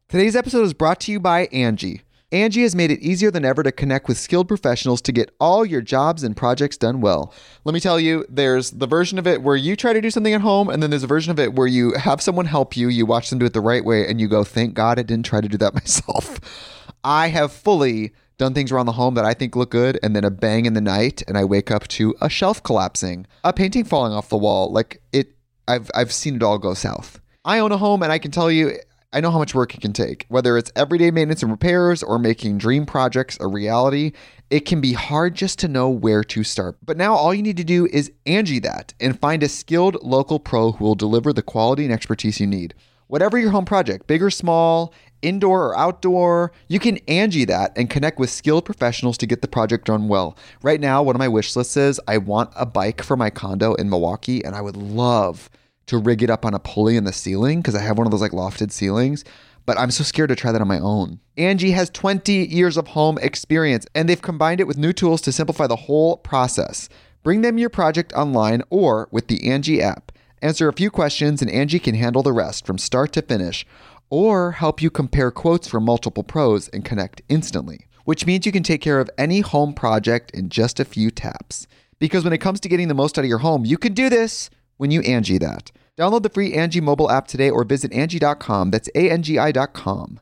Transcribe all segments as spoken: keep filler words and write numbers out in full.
Today's episode is brought to you by Angie. Angie has made it easier than ever to connect with skilled professionals to get all your jobs and projects done well. Let me tell you, there's the version of it where you try to do something at home, and then there's a version of it where you have someone help you, you watch them do it the right way, and you go, thank God I didn't try to do that myself. I have fully done things around the home that I think look good, and then a bang in the night, and I wake up to a shelf collapsing, a painting falling off the wall. Like it, I've I've seen it all go south. I own a home, and I can tell you, I know how much work it can take. Whether it's everyday maintenance and repairs or making dream projects a reality, it can be hard just to know where to start. But now all you need to do is Angie that and find a skilled local pro who will deliver the quality and expertise you need. Whatever your home project, big or small, indoor or outdoor, you can Angie that and connect with skilled professionals to get the project done well. Right now, one of my wish lists is I want a bike for my condo in Milwaukee, and I would love to rig it up on a pulley in the ceiling because I have one of those like lofted ceilings, but I'm so scared to try that on my own. Angie has twenty years of home experience, and they've combined it with new tools to simplify the whole process. Bring them your project online or with the Angie app. Answer a few questions and Angie can handle the rest from start to finish, or help you compare quotes from multiple pros and connect instantly, which means you can take care of any home project in just a few taps. Because when it comes to getting the most out of your home, you can do this when you Angie that. Download the free Angie mobile app today or visit Angie dot com. That's A N G I dot com.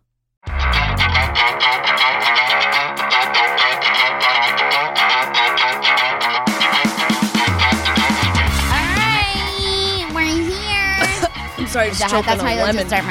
Sorry, just that, that's how I like lemon. to start my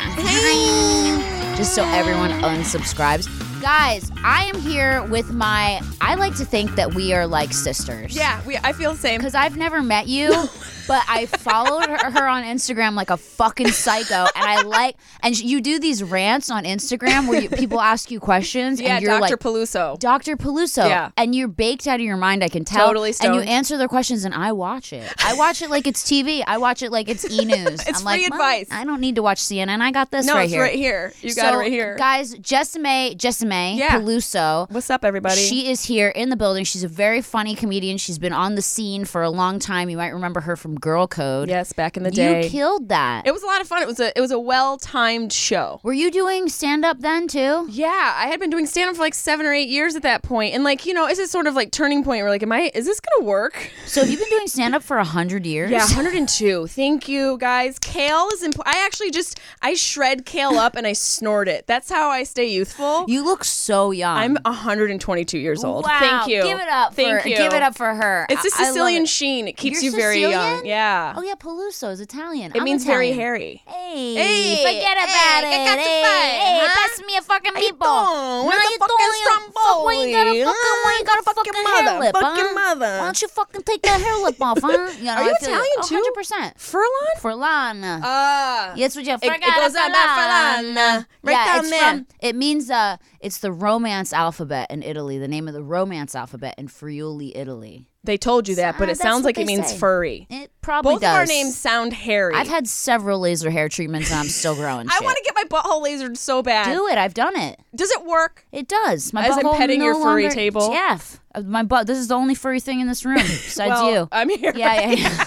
podcast. Just so everyone unsubscribes. Guys, I am here with my, I like to think that we are like sisters. Yeah, we. I feel the same. Because I've never met you, but I followed her, her on Instagram like a fucking psycho. And I like, and you do these rants on Instagram where you, people ask you questions. Yeah, and you're Doctor like, Peluso. Doctor Peluso. Yeah. And you're baked out of your mind, I can tell. Totally stoned. And you answer their questions and I watch it. I watch it like it's T V. I watch it like it's E-News. It's I'm free like, advice. I don't need to watch C N N. I got this no, right it's here. right here. You got so, it right here. Guys, Jessime, Jessime Yeah. Peluso. What's up, everybody? She is here in the building. She's a very funny comedian. She's been on the scene for a long time. You might remember her from Girl Code. Yes, back in the day. You killed that. It was a lot of fun. It was a it was a well-timed show. Were you doing stand-up then, too? Yeah, I had been doing stand-up for like seven or eight years at that point. And like, you know, it's this sort of like turning point where like, am I, is this going to work? So have you been doing stand-up for one hundred years? Yeah, one hundred two. Thank you, guys. Kale is important. I actually just, I shred kale up and I snort it. That's how I stay youthful. You look so young. I'm one hundred twenty-two years old. Wow. Thank you. Give it up Thank for you. Give it up for her. It's a I- I love Sicilian it. sheen. It keeps You're you very young. Sicilian? Yeah. Oh yeah, Peluso is Italian. It I'm means Italian. very hairy. Hey, Hey, forget hey, about I it. got to hey, fight, hey, huh? pass me a fucking How you meatball. doing? Where's How the you fucking doing? Stromboli? Why you got a fucking, why you got a fucking, Fucking hair mother, lip, fucking huh? mother. Why don't you fucking take that hair lip off, huh? You know, Are you I feel Italian like, too? one hundred percent. Furlan? Furlan. Ah. Yes, what you It, it goes on that Furlan. Right yeah, down it's there. from. It means uh, it's the Romance alphabet in Italy. The name of the Romance alphabet in Friuli, Italy. They told you that, but Ah, it that's sounds what like it they means say. furry. It probably Both does. of our names sound hairy. I've had several laser hair treatments and I'm still growing. I shit. want to get my butthole lasered so bad. do it. I've done it. Does it work? It does. My As I'm butthole petting no your furry longer- table? Yeah. Uh, My butt. This is the only furry thing in this room besides well, you. I'm here. Yeah, yeah, yeah.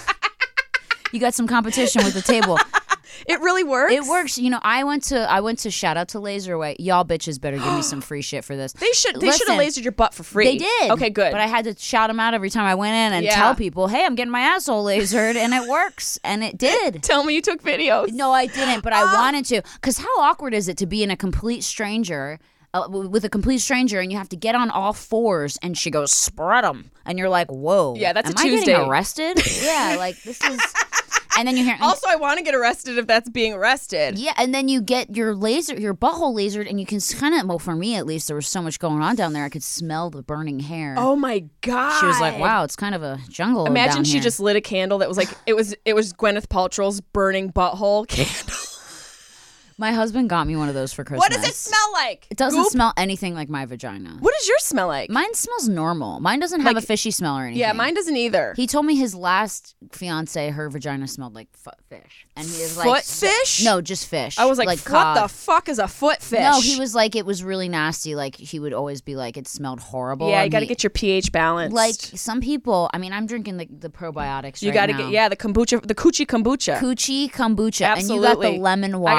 You got some competition with the table. It really works? It works. You know, I went to I went to shout out to Laserway. Y'all bitches better give me some free shit for this. They should they should Listen, have lasered your butt for free. They did. Okay, good. But I had to shout them out every time I went in and Yeah. tell people, "Hey, I'm getting my asshole lasered," and it works, and it did. Tell me you took videos. No, I didn't, but I Ah. wanted to. Because how awkward is it to be in a complete stranger, uh, w- with a complete stranger, and you have to get on all fours, and she goes, spread them. And you're like, whoa. Yeah, that's a am I Tuesday. getting arrested? Yeah, like, this is... And then you hear... Also, I want to get arrested if that's being arrested. Yeah, and then you get your laser, your butthole lasered, and you can kind of, well, for me at least, there was so much going on down there, I could smell the burning hair. Oh my god. She was like, wow, it's kind of a jungle Imagine down she here. just lit a candle that was like it was it was Gwyneth Paltrow's burning butthole candle. My husband got me one of those for Christmas. What does it smell like? It doesn't Goop? smell anything like my vagina. What does yours smell like? Mine smells normal. Mine doesn't have Like- a fishy smell or anything. Yeah, mine doesn't either. He told me his last fiance, her vagina smelled like foot fish, and he was like, Foot fish? No, just fish. I was like, like what cod. the fuck is a foot fish? No, he was like, it was really nasty. Like he would always be like, it smelled horrible. Yeah, you and got to he- get your pH balanced. like some people. I mean, I'm drinking the, the probiotics. you right got to now. get yeah the kombucha, the coochie kombucha. Coochie kombucha, Absolutely. and you got the lemon water. I got the lemon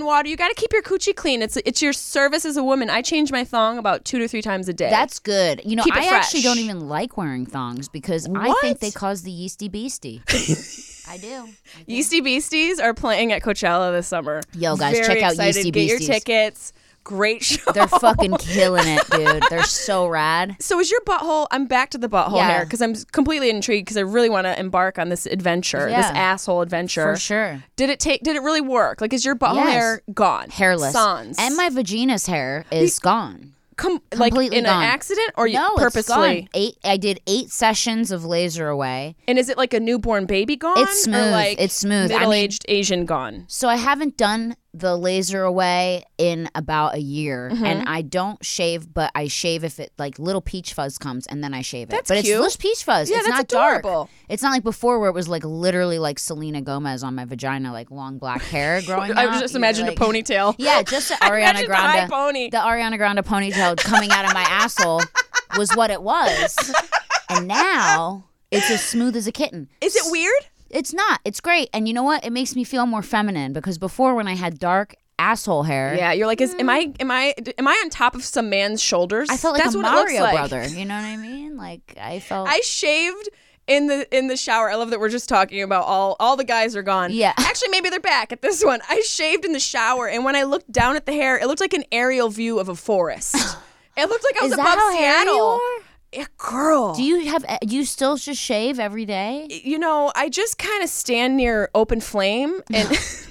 water. You got to keep your coochie clean. It's it's your service as a woman. I change my thong about two to three times a day. That's good. You know, Keep it I fresh. actually don't even like wearing thongs because I What? think they cause the yeasty beastie. I do. I do. Yeasty Beasties are playing at Coachella this summer. Yo, guys, Very check out excited. Yeasty Get your Beasties. tickets. Great show. They're fucking killing it, dude. They're so rad. So is your butthole? I'm back to the butthole Yeah. hair because I'm completely intrigued because I really want to embark on this adventure, Yeah. this asshole adventure. For sure. Did it take? Did it really work? Like, is your butthole Yes. hair gone? Hairless. Sans. And my vagina's hair is gone. Com- like completely in gone. an accident or you No, purposely? it's gone. Eight. I did eight sessions of laser away. And is it like a newborn baby gone? It's smooth. Or like It's smooth. I mean- Middle-aged Asian gone. So I haven't done the laser away in about a year, Mm-hmm. and I don't shave, but I shave if it like little peach fuzz comes, and then I shave it. That's but cute. it's little peach fuzz. Yeah, it's that's not dark. adorable. It's not like before where it was like literally like Selena Gomez on my vagina, like long black hair growing I out. just You're imagined like- a ponytail. Yeah, just the I Ariana imagined the high Grande pony. the Ariana Grande ponytail coming out of my asshole was what it was, and now it's as smooth as a kitten. Is it weird? It's not. It's great, and you know what? It makes me feel more feminine because before when I had dark asshole hair, Yeah, you're like, is am I am I am I on top of some man's shoulders? I felt like That's a what it looks Mario like. brother. You know what I mean? Like I felt. I shaved in the in the shower. I love that we're just talking about all all the guys are gone. Yeah. Actually, maybe they're back at this one. I shaved in the shower, and when I looked down at the hair, it looked like an aerial view of a forest. It looked like I was Is that above how hairy you Seattle. are? Yeah, girl. Do you have? Do you still just shave every day? You know, I just kind of stand near open flame and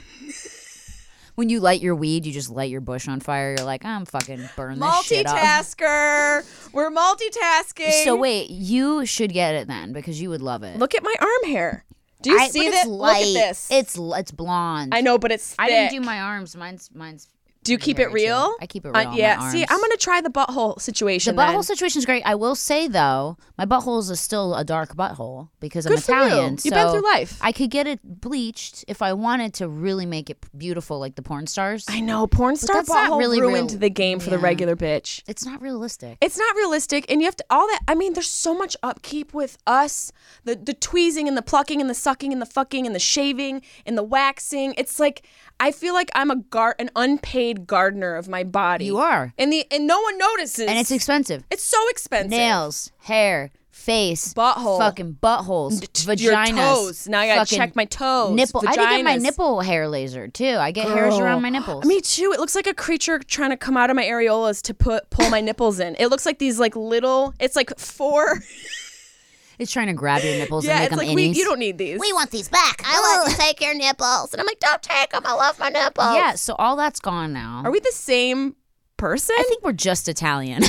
When you light your weed, you just light your bush on fire. You're like, I'm fucking burn this shit up. multitasker. We're multitasking. So wait, you should get it then because you would love it. Look at my arm hair. Do you I, see but that? it's light. Look at this. It's it's blonde. I know, but it's thick. I didn't do my arms. Mine's mine's. Do you keep it hairy, too. real? I keep it real. Uh, on yeah. my See, arms. I'm gonna try the butthole The situation. butthole then. situation is great. I will say though, my butthole is still a dark butthole because Good I'm for you. Italian. You've so been through life. I could get it bleached if I wanted to really make it beautiful, like the porn stars. I know porn star that's not butthole really ruined real. the game for the Yeah. regular bitch. It's not realistic. It's not realistic, and you have to all that. I mean, there's so much upkeep with us, the the tweezing and the plucking and the sucking and the fucking and the shaving and the waxing. It's like I feel like I'm a gar an unpaid gardener of my body. You are. and the and no one notices. And it's expensive. it's so expensive. Nails, hair, face, Butthole. fucking buttholes, Your vaginas. toes. Now I gotta fucking check my toes. Nipple. I did get my vaginas. nipple hair laser too. I get hairs Girl. around my nipples. Me too. It looks like a creature trying to come out of my areolas to put pull my nipples in. It looks like these like little. It's like four. It's trying to grab your nipples yeah, and make it's them like we, innies. you don't need these. We want these back. I want to take your nipples. And I'm like, don't take them. I love my nipples. Yeah, so all that's gone now. Are we the same person? I think we're just Italian.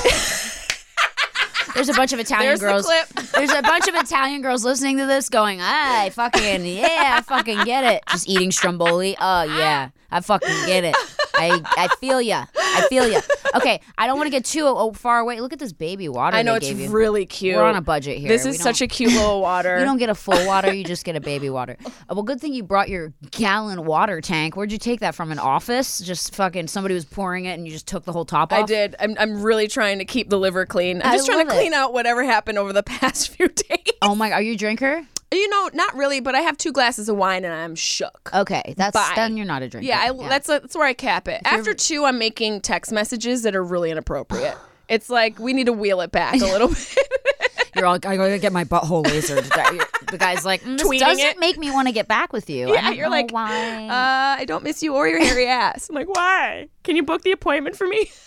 There's a bunch of Italian There's the girls. clip. There's a bunch of Italian girls listening to this going, I fucking, yeah, I fucking get it. Just eating stromboli. Oh, yeah, I fucking get it. I I feel ya. I feel ya. Okay, I don't want to get too oh, far away. Look at this baby water I know they it's gave you. really cute. We're on a budget here. This We is don't- such a cute little water. You don't get a full water, you just get a baby water. Uh, well, good thing you brought your gallon water tank. Where'd you take that from? An office? Just fucking somebody was pouring it and you just took the whole top off? I did. I'm I'm really trying to keep the liver clean. I'm I just trying to love it. clean out whatever happened over the past few days. Oh my, are you a drinker? You know, not really, but I have two glasses of wine and I'm shook. Okay, that's Bye. then you're not a drinker. Yeah, I, that's a, that's where I cap it. After two, I'm making text messages that are really inappropriate. It's like we need to wheel it back a little bit. You're all, I gotta get my butthole lasered. The guy's like, mm, this Tweeting doesn't it. make me want to get back with you. I Yeah, don't you're know like, why. Uh, I don't miss you or your hairy ass. I'm like, why? Can you book the appointment for me?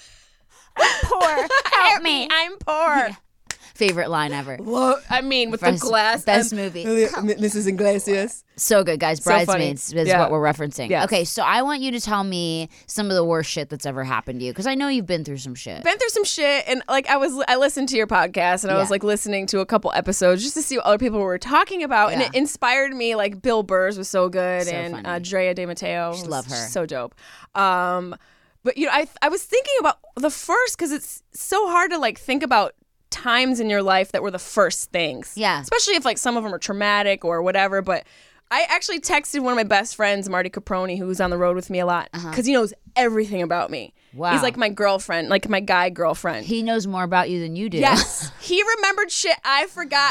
poor. Help me. I'm poor. Favorite line ever. Lo- I mean, with Best- the glass. best um, movie. Missus Iglesias. So good, guys. So funny. Bridesmaids is Yeah. what we're referencing. Yes. Okay, so I want you to tell me some of the worst shit that's ever happened to you because I know you've been through some shit. Been through some shit, and like I was, I listened to your podcast, and I was Yeah. like listening to a couple episodes just to see what other people were talking about, and Yeah. it inspired me. Like Bill Burrs was so good, So and funny. uh, Drea De Matteo, Just was love her. so dope. Um, but you know, I I was thinking about the first because it's so hard to like think about times in your life that were the first things. Yeah. especially if like some of them are traumatic or whatever, but. I actually texted one of my best friends, Marty Caproni, who's on the road with me a lot, because he knows everything about me. Wow. He's like my girlfriend, like my guy girlfriend. He knows more about you than you do. Yes. He remembered shit I forgot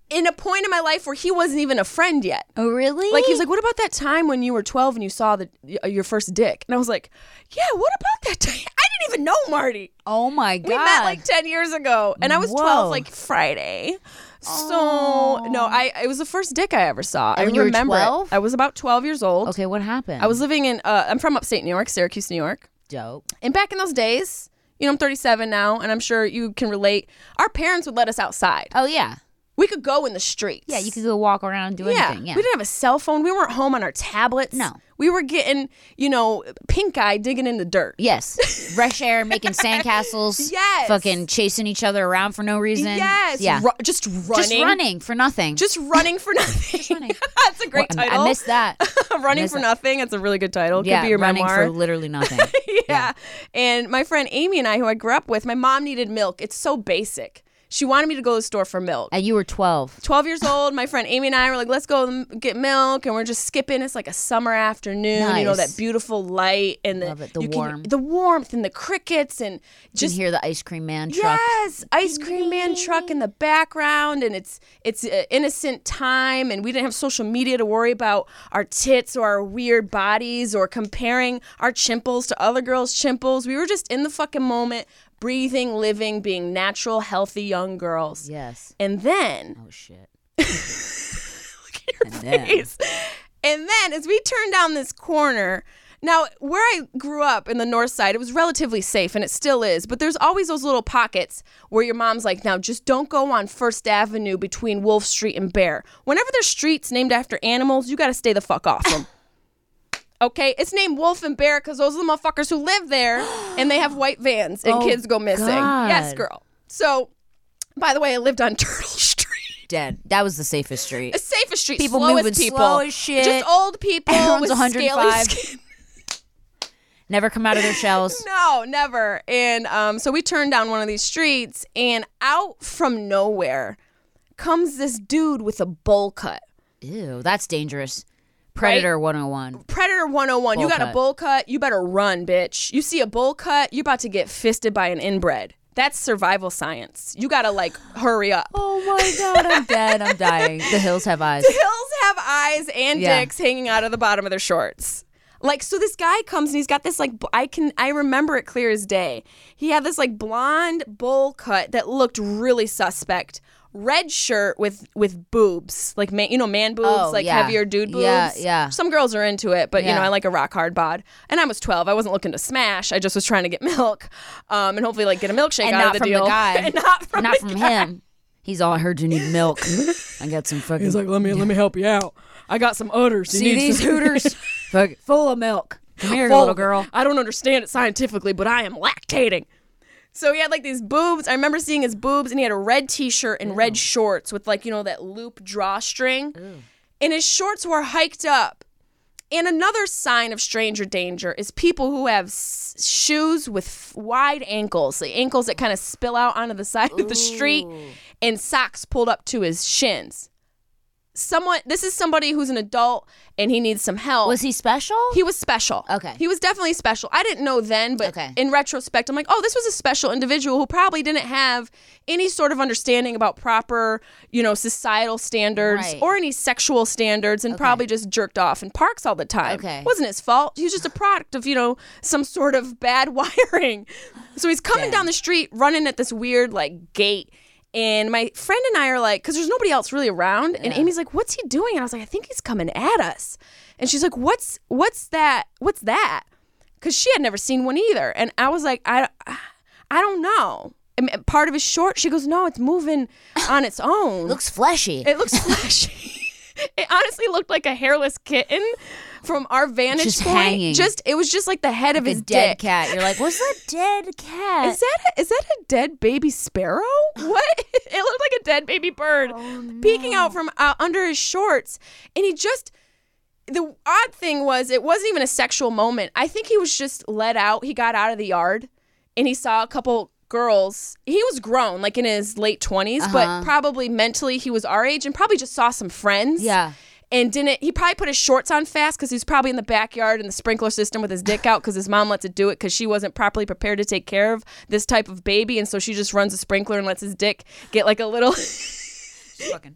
in a point in my life where he wasn't even a friend yet. Oh, really? Like, he was like, what about that time when you were twelve and you saw the your first dick? And I was like, yeah, what about that time? I didn't even know Marty. Oh, my God. We met like ten years ago. And I was Whoa. twelve, like, Friday. So, Oh. no, I it was the first dick I ever saw. And I you were remember it. twelve? I was about twelve years old. Okay, what happened? I was living in, uh, I'm from upstate New York, Syracuse, New York. Dope. And back in those days, you know, I'm thirty-seven now, and I'm sure you can relate. Our parents would let us outside. Oh, yeah. We could go in the streets. Yeah, you could go walk around and do Yeah. anything. Yeah. We didn't have a cell phone. We weren't home on our tablets. No. We were getting, you know, pink eye digging in the dirt. Yes. Fresh air, making sandcastles. Yes. Fucking chasing each other around for no reason. Yes. Yeah. Ru- just running. Just running for nothing. Just running for nothing. running. That's a great Well, I- title. I missed that. running missed for that. nothing. That's a really good title. yeah, Could be your running memoir. for literally nothing. yeah. And my friend Amy and I, who I grew up with, my mom needed milk. It's so basic. She wanted me to go to the store for milk. And you were twelve. twelve years old, my friend Amy and I were like, let's go m- get milk. And we're just skipping. It's like a summer afternoon. You know, Nice. that beautiful light and the, Love it, the you can- warmth. the warmth and the crickets and You just can hear the ice cream man truck. yes, ice cream man truck in the background, and it's it's an innocent time, and we didn't have social media to worry about our tits or our weird bodies or comparing our chimples to other girls' chimples. We were just in the fucking moment, breathing, living, being natural, healthy young girls. Yes. And then Oh, shit. look at your And then- face. And then as we turn down this corner, now where I grew up in the north side, it was relatively safe, and it still is, but there's always those little pockets where your mom's like, now just don't go on First Avenue between Wolf Street and Bear. Whenever there's streets named after animals, you got to stay the fuck off them. Okay, it's named Wolf and Bear because those are the motherfuckers who live there, and they have white vans, and Oh, kids go missing. God. Yes, girl. So, by the way, I lived on Turtle Street. Dead. That was the safest street. The safest street, People slowest moving people, slow as shit. just old people Everyone's with one hundred scaly five. skin. Never come out of their shells. No, never. And um, so we turned down one of these streets, and out from nowhere comes this dude with a bowl cut. Ew, that's dangerous. Predator one oh one. Predator one oh one. You Bowl got a cut. bowl cut, you better run, bitch. You see a bowl cut, you're about to get fisted by an inbred. That's survival science. You gotta like hurry up. Oh my God, I'm dead. I'm dying. The hills have eyes. The hills have eyes and Yeah. dicks hanging out of the bottom of their shorts. Like, so this guy comes and he's got this like b- I can I remember it clear as day. He had this like blonde bowl cut that looked really suspect. Red shirt with with boobs, like man, you know, man boobs, Oh, like yeah. heavier dude boobs. Yeah, yeah. Some girls are into it, but you know, Yeah. I like a rock hard bod. And I was twelve. I wasn't looking to smash. I just was trying to get milk, um, and hopefully like get a milkshake And out not of the from deal. the guy. and not from Not the from guy. him. He's all, I heard you need milk. I got some fucking. He's like, let me let me help you out. I got some udders. You see need these some- hooters? Fuck, full of milk. Come here, Full- little girl. I don't understand it scientifically, but I am lactating. So he had like these boobs. I remember seeing his boobs, and he had a red t-shirt and red shorts with like, you know, that loop drawstring. And his shorts were hiked up. And another sign of stranger danger is people who have s- shoes with f- wide ankles, the ankles that kind of spill out onto the side of the street, and socks pulled up to his shins. Someone, this is somebody who's an adult and he needs some help. Was he special? He was special. Okay. He was definitely special. I didn't know then, but Okay. in retrospect, I'm like, oh, this was a special individual who probably didn't have any sort of understanding about proper, you know, societal standards Right. or any sexual standards, and probably just jerked off in parks all the time. Okay. Wasn't his fault. He was just a product of, you know, some sort of bad wiring. So he's coming Damn. down the street running at this weird, like, gait. And my friend and I are like, because there's nobody else really around. And Amy's like, what's he doing? And I was like, I think he's coming at us. And she's like, what's what's that? What's that? Because she had never seen one either. And I was like, I, I don't know. I mean, part of his short, she goes, no, it's moving on its own. Looks fleshy. It looks fleshy. It honestly looked like a hairless kitten from our vantage Just point. hanging. Just it was just like the head of a his dead dick. cat. You're like, what's that dead cat? Is that a, is that a dead baby sparrow? What? It looked like a dead baby bird peeking out from uh, under his shorts, and he just. The odd thing was, it wasn't even a sexual moment. I think he was just let out. He got out of the yard, and he saw a couple girls. He was grown, like in his late twenties, Uh-huh. but probably mentally he was our age, and probably just saw some friends. Yeah. And didn't he probably put his shorts on fast because he was probably in the backyard in the sprinkler system with his dick out because his mom lets it do it because she wasn't properly prepared to take care of this type of baby, and so she just runs a sprinkler and lets his dick get like a little. Just fucking.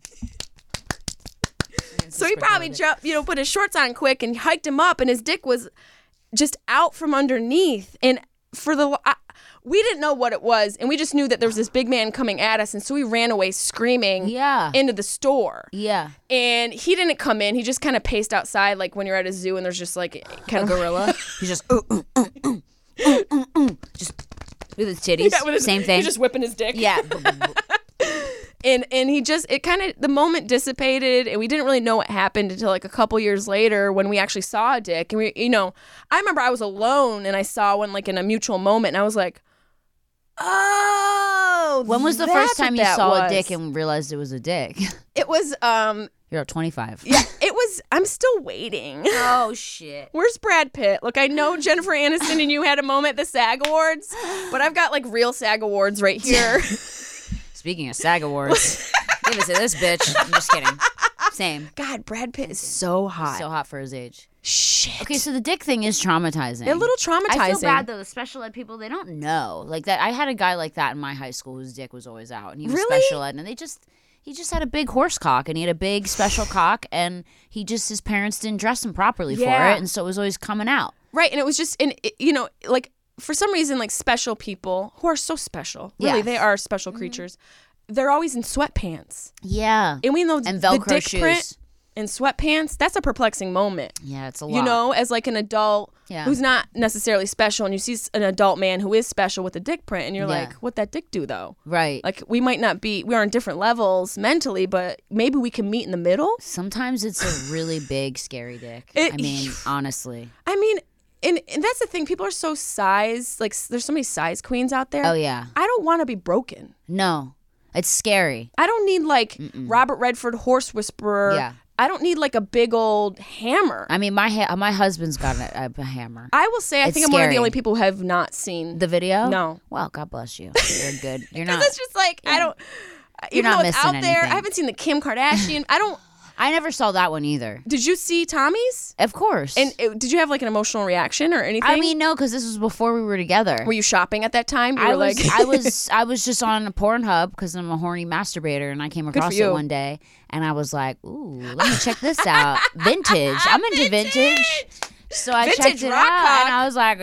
So he probably jumped, you know, put his shorts on quick and hiked him up, and his dick was just out from underneath. And for the, I, we didn't know what it was, and we just knew that there was this big man coming at us, and so we ran away screaming Yeah. into the store. Yeah. And he didn't come in. He just kind of paced outside, like when you're at a zoo and there's just like kind A of gorilla. He's just ooh, ooh, ooh, ooh, ooh, ooh, ooh. Just with his titties. Yeah, with his- Same thing. He's just whipping his dick. Yeah. And and he just, it kind of, the moment dissipated, and we didn't really know what happened until like a couple years later when we actually saw a dick. And we, you know, I remember I was alone and I saw one like in a mutual moment, and I was like, oh. When was the that's first time what you that saw was. a dick and realized it was a dick? It was, um, You're at twenty-five. yeah, it was, I'm still waiting. Oh, shit. Where's Brad Pitt? Look, I know Jennifer Aniston and you had a moment at the SAG Awards, but I've got like real SAG Awards right here. Speaking of SAG Awards, give it to this bitch. I'm just kidding. Same. God, Brad Pitt is so hot. So hot for his age. Shit. Okay, so the dick thing is traumatizing. A little traumatizing. I feel bad though. The special ed people, they don't know. Like that. I had a guy like that in my high school whose dick was always out, and he was Really? special ed, and they just. He just had a big horse cock, and he had a big special cock, and he just, his parents didn't dress him properly Yeah. for it, and so it was always coming out. Right, and it was just, and it, you know, like for some reason, like special people who are so special, really, Yes. they are special creatures. They're always in sweatpants, Yeah. and we know And the Velcro dick shoes. print in sweatpants. That's a perplexing moment. Yeah, it's a lot. You know, as like an adult Yeah. who's not necessarily special, and you see an adult man who is special with a dick print, and you're Yeah. like, "What that dick do though?" Right. Like we might not be, we are on different levels mentally, but maybe we can meet in the middle. Sometimes it's a really big, scary dick. It- I mean, honestly. I mean, and, and that's the thing. People are so size, like s- there's so many size queens out there. Oh, yeah. I don't want to be broken. No. It's scary. I don't need like Robert Redford horse whisperer. Yeah. I don't need like a big old hammer. I mean, my ha- my husband's got a, a hammer. I will say, I It's think I'm one of the scary. only people who have not seen The video? No. Well, God bless you. You're good. You're not. It's just like I don't. Even not though it's missing out there, anything. I haven't seen the Kim Kardashian. I don't. I never saw that one either. Did you see Tommy's? Of course. And it, did you have like an emotional reaction or anything? I mean, no, because this was before we were together. were you shopping at that time? You I were was, like, I was, I was just on a Pornhub because I'm a horny masturbator, and I came for across you. it one day, and I was like, "Ooh, let me check this out, vintage. I'm into vintage." So I Vintage checked it rock out, cock. and I was like,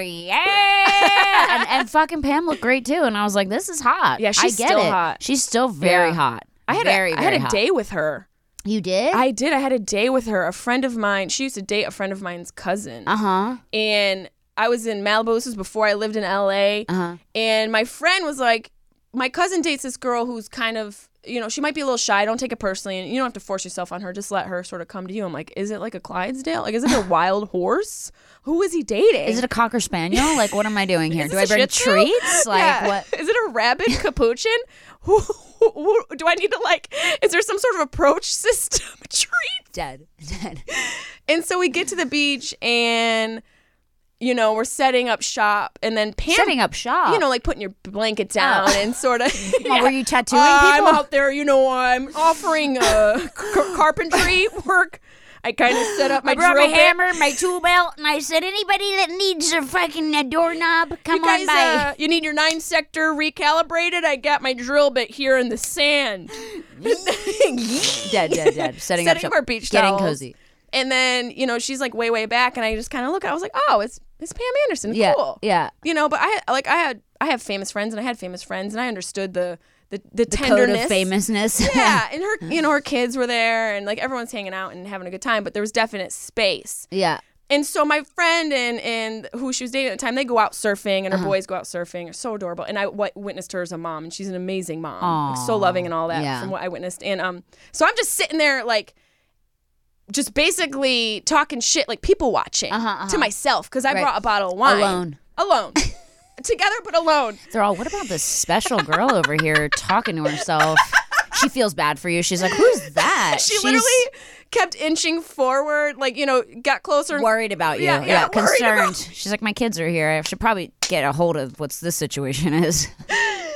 "Yeah!" and, and fucking Pam looked great too, and I was like, "This is hot." Yeah, she's I get still it. hot. She's still very Yeah. hot. I had very, a, I very had a hot. day with her. You did? I did. I had a day with her. A friend of mine. She used to date a friend of mine's cousin. Uh huh. And I was in Malibu. This was before I lived in L A. Uh-huh. And my friend was like, my cousin dates this girl who's kind of, you know, she might be a little shy. Don't take it personally. And you don't have to force yourself on her. Just let her sort of come to you. I'm like, is it like a Clydesdale? Like, is it a wild horse? Who is he dating? Is it a cocker spaniel? Like, what am I doing here? Is Do this I a bring Shih Tzu? treats? Like, Yeah. what? Is it a rabid capuchin? who, who, who- do I need to like, is there some sort of approach system? Treat? Dead. Dead. And so we get to the beach and, you know, we're setting up shop, and then Pam, Setting up shop. you know, like putting your blanket down Oh. and sort of. Well, were you tattooing I'm people? out there, you know, I'm offering uh, car- carpentry work. I kind of set up my I brought drill my bit. hammer, my tool belt, and I said, anybody that needs a fucking uh, doorknob, come You guys, on by. uh, you need your nine sector recalibrated. I got my drill bit here in the sand. dead, dead, dead. Setting, up Setting shop. up our beach Getting towels. cozy. And then, you know, she's like way, way back, and I just kind of look. I was like, oh, it's it's Pam Anderson. Yeah, Cool. yeah. You know, but I like I had I have famous friends, and I had famous friends, and I understood the the the, The code tenderness. of famousness. Yeah, and her, you know, her kids were there, and like everyone's hanging out and having a good time, but there was definite space. yeah. And so my friend and and who she was dating at the time, they go out surfing, and her Uh-huh. boys go out surfing. Are so adorable. And I w- witnessed her as a mom, and she's an amazing mom, like, so Aw, loving and all that yeah. from what I witnessed. And um, so I'm just sitting there like, just basically talking shit, like people watching Uh-huh, uh-huh. to myself because I Right. brought a bottle of wine Alone. alone, together but alone. They're all, what about this special girl over here talking to herself? She feels bad for you. She's like, who's that? She She's literally kept inching forward, like, you know, got closer. worried about you. Yeah, Yeah, yeah, worried concerned. about- She's like, my kids are here. I should probably get a hold of what this situation is.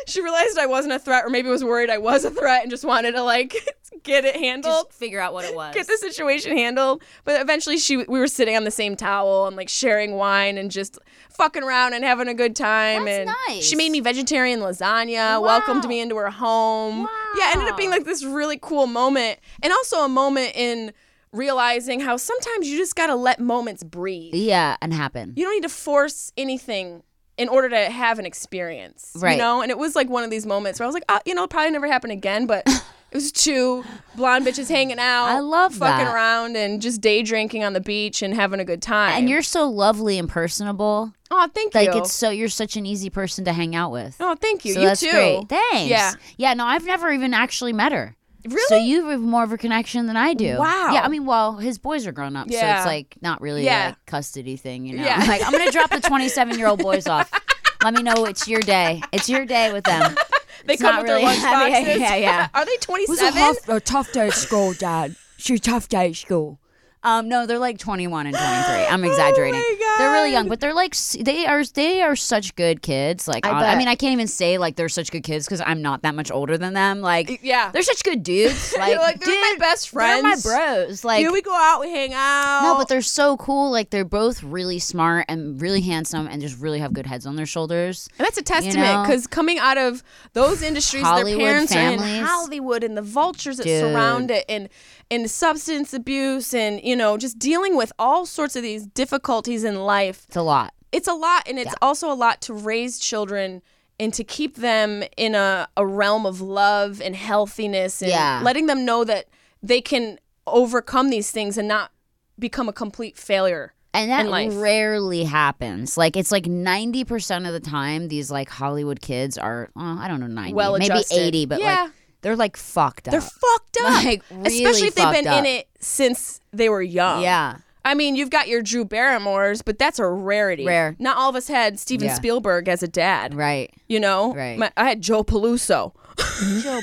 she realized I wasn't a threat, or maybe was worried I was a threat and just wanted to like get it handled. Just figure out what it was. Get the situation handled. But eventually she we were sitting on the same towel and like sharing wine and just fucking around and having a good time. That's and nice. She made me vegetarian lasagna, Wow. welcomed me into her home. Wow. Yeah, it ended up being like this really cool moment. And also a moment in realizing how sometimes you just gotta let moments breathe. Yeah, and happen. You don't need to force anything in order to have an experience. Right. You know? And it was like one of these moments where I was like, oh, you know, it'll probably never happen again, but it was two blonde bitches hanging out. I love fucking that. around and just day drinking on the beach and having a good time. And you're so lovely and personable. Oh, thank Like you. it's so you're such an easy person to hang out with. Oh, thank you. So you that's too. great. Thanks. Yeah. Yeah, no, I've never even actually met her. Really? So you have more of a connection than I do. Wow. Yeah, I mean, well, his boys are grown up, so Yeah. it's like not really Yeah. a like, custody thing, you know? Yeah. Like, I'm going to drop the twenty-seven-year-old boys off. Let me know it's your day. It's your day with them. They It's come not with really- their lunch boxes. yeah, yeah, yeah. Are they twenty-seven? a tough day at school, Dad. She's a tough day at school. Um, no, they're like twenty-one and twenty-three. I'm exaggerating. Oh my They're really young, God. but they're like s- they are they are such good kids. Like I hon- bet. I mean, I can't even say like they're such good kids because I'm not that much older than them. Like Yeah. they're such good dudes. Like, You're like, they're my dude, best They're my friends. bros. Like Here we go out, we hang out. no, but they're so cool. Like they're both really smart and really handsome and just really have good heads on their shoulders. And that's a testament know? because coming out of those industries, Hollywood their parents are families. in Hollywood and the vultures that Dude. surround it, and and substance abuse, and you know, just dealing with all sorts of these difficulties in life. It's a lot. It's a lot, and it's also a lot to raise children and to keep them in a, a realm of love and healthiness, and Yeah. letting them know that they can overcome these things and not become a complete failure. And that in life. rarely happens. Like it's like ninety percent of the time these like Hollywood kids are well, I don't know ninety, maybe Well-adjusted. eighty, but Yeah. like they're like fucked up. They're fucked up. Like, really especially if they've fucked been up. in it since they were young. Yeah. I mean, you've got your Drew Barrymores, but that's a rarity. Rare. Not all of us had Steven Yeah. Spielberg as a dad. Right. You know? Right. My, I had Joe Peluso. Joe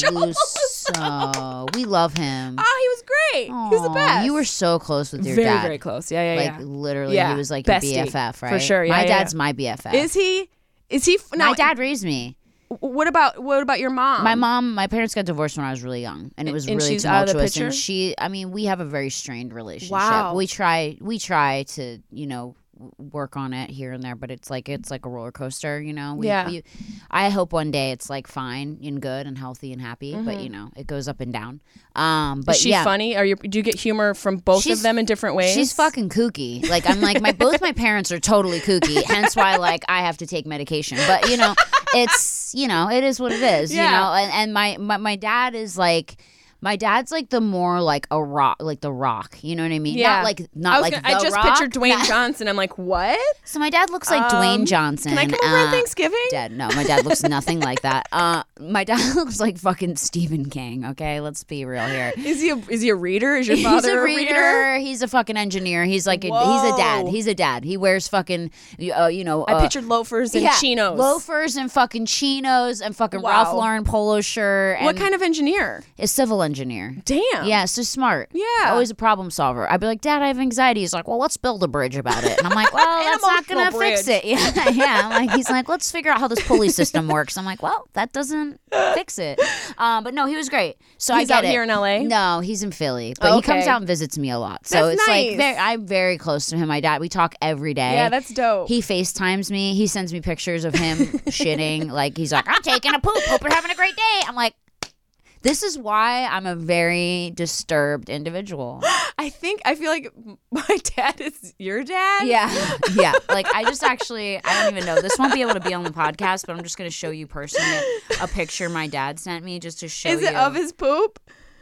Peluso. We love him. Oh, he was great. he was the Aw, best. You were so close with your very, dad. very close. Yeah, yeah, Like yeah. literally, Yeah. he was like your Bestie. B F F, right? For sure, yeah, My yeah, dad's yeah. my B F F. Is he? Is he? f- Now, My dad raised me. What about what about your mom? My mom, my parents got divorced when I was really young, and it was And really she's out of the tumultuous. picture? And she, I mean, we have a very strained relationship. Wow. We try, we try to, you know, w- work on it here and there, but it's like it's like a roller coaster, you know. We, Yeah. We, I hope one day it's like fine and good and healthy and happy, but Mhm. you know, it goes up and down. Um, but Is she yeah. funny? Are you? Do you get humor from both She's- of them in different ways? She's fucking kooky. Like I'm like my both my parents are totally kooky. Hence why like I have to take medication. But you know, it's you know it is what it is. Yeah. You know, and and my, my my dad is like. My dad's like the more like a rock, like the Rock. You know what I mean? Yeah. Not like not I was like gonna, the I just Rock. pictured Dwayne Not- Johnson. I'm like, what? So my dad looks like Um, Dwayne Johnson. Can I come over on uh, Thanksgiving? Dad, no, my dad looks nothing like that. Uh, my dad looks like fucking Stephen King. Okay, let's be real here. Is he a, is he a reader? Is your He's father a reader. He's a fucking engineer. He's like a, he's a dad. Whoa. He's a dad. He wears fucking uh, you know. I uh, pictured loafers and yeah, chinos. loafers and fucking chinos and fucking Wow. Ralph Lauren polo shirt. And What kind of engineer? a civil engineer. Damn. Yeah, so smart. Yeah. Always a problem solver. I'd be like, Dad, I have anxiety. He's like, well, let's build a bridge about it. And I'm like, well, An that's not emotional gonna fix bridge. it. Yeah, yeah. I'm like, he's like, let's figure out how this pulley system works. I'm like, well, that doesn't fix it. Um, but no, he was great. So He's I get out it. here in L A? No, he's in Philly, but he comes Okay. out and visits me a lot. So That's it's nice. like very, I'm very close to him. My dad, we talk every day. Yeah, that's dope. He FaceTimes me. He sends me pictures of him shitting. Like he's like, I'm taking a poop. Hope you're having a great day. I'm like, this is why I'm a very disturbed individual. I think I feel like my dad is your dad. Yeah. Yeah. Like I just actually, I don't even know. This won't be able to be on the podcast, but I'm just going to show you personally a picture my dad sent me just to show Is you. it of his poop?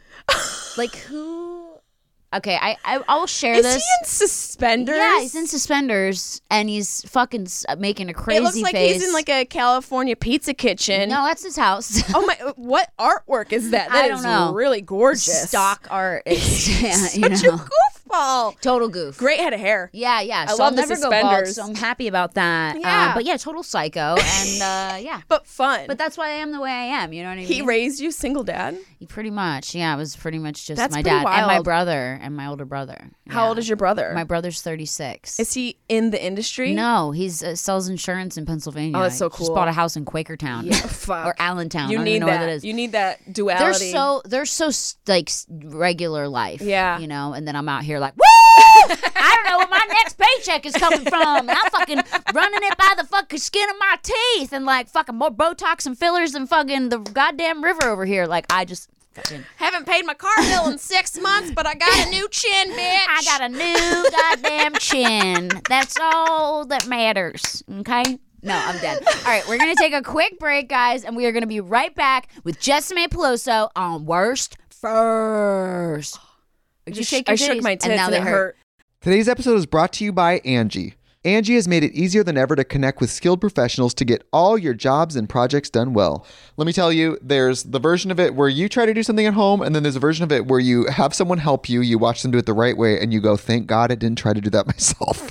Like who? Okay, I, I I'll share Is this. he in suspenders? Yeah, he's in suspenders and he's fucking s- making a crazy It looks like face. he's in like a California pizza kitchen. No, that's his house. Oh my! What artwork is that? That I don't is know. really gorgeous. Stock art. It's, yeah, Such you know. a goofball. nipple. Total goof. Great head of hair. Yeah, yeah. I So love I'll the never go bald, suspenders. so I'm happy about that. Yeah. Um, but yeah, total psycho. And uh, yeah. But fun. But that's why I am the way I am. You know what I mean? he raised you single dad? He pretty much. Yeah, it was pretty much just That's my pretty dad and my wild. brother and my older brother. How Yeah. old is your brother? My brother's thirty-six. Is he in the industry? No, he's uh, sells insurance in Pennsylvania. Oh, that's so He cool. Just bought a house in Quakertown. Yeah, fuck. or Allentown. You I don't need even know that. where that is. You need that they're duality. so they're so s- like s- regular life. Yeah. You know, and then I'm out here like, woo! I don't know where my next paycheck is coming from. And I'm fucking running it by the fucking skin of my teeth and like fucking more Botox and fillers than fucking the goddamn river over here. Like I just fucking Haven't paid my car bill in six months, but I got a new chin, bitch. I got a new goddamn chin. That's all that matters. Okay? No, I'm dead. All right, we're going to take a quick break, guys, and we are going to be right back with Jessime Peloso on Worst First. Did you shake your I shook titties? my And tits now and they it hurt. Today's episode is brought to you by Angie. Angie has made it easier than ever to connect with skilled professionals to get all your jobs and projects done well. Let me tell you, there's the version of it where you try to do something at home, and then there's a version of it where you have someone help you, you watch them do it the right way, and you go, thank God I didn't try to do that myself.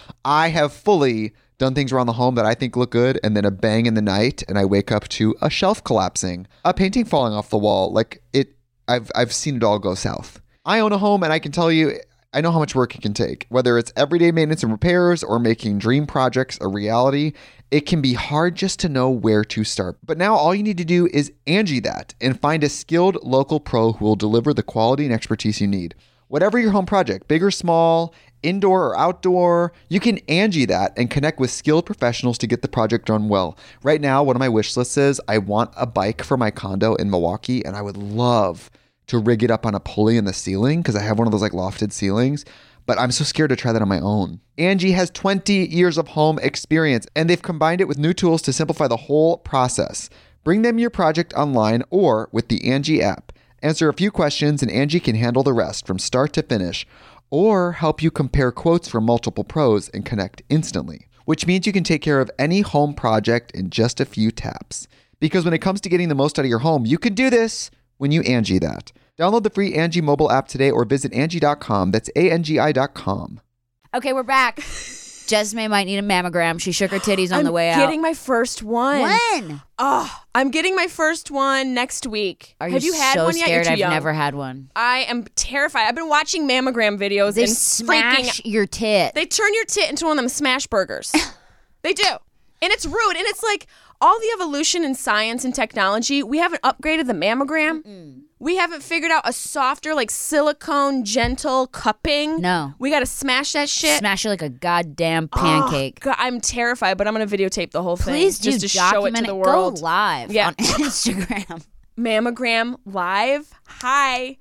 I have fully done things around the home that I think look good, and then a bang in the night, and I wake up to a shelf collapsing, a painting falling off the wall. Like it, I've I've seen it all go south. I own a home, and I can tell you, I know how much work it can take. Whether it's everyday maintenance and repairs or making dream projects a reality, it can be hard just to know where to start. But now all you need to do is Angie that and find a skilled local pro who will deliver the quality and expertise you need. Whatever your home project, big or small, indoor or outdoor, you can Angie that and connect with skilled professionals to get the project done well. Right now, one of my wish lists is I want a bike for my condo in Milwaukee, and I would love to rig it up on a pulley in the ceiling because I have one of those like lofted ceilings, but I'm so scared to try that on my own. Angie has twenty years of home experience, and they've combined it with new tools to simplify the whole process. Bring them your project online or with the Angie app. Answer a few questions and Angie can handle the rest from start to finish, or help you compare quotes from multiple pros and connect instantly, which means you can take care of any home project in just a few taps. Because when it comes to getting the most out of your home, you can do this when you Angie that. Download the free Angie mobile app today or visit Angie dot com. That's A N G I dot com. Okay, we're back. Jessime might need a mammogram. She shook her titties on I'm the way out. getting my first one. When? Oh, I'm getting my first one next week. Are Have you, had so one yet? scared? You're too I've young. never had one. I am terrified. I've been watching mammogram videos They and smash freaking. your tit. They turn your tit into one of them smash burgers. They do. And it's rude. And it's like all the evolution in science and technology, we haven't upgraded the mammogram. Mm-mm. We haven't figured out a softer, like silicone, gentle cupping. No. We got to smash that shit. Smash it like a goddamn pancake. Oh, God, I'm terrified, but I'm going to videotape the whole thing. Please do just to show it document to the it. world. Go live Yeah. on Instagram. Mammogram live. Hi.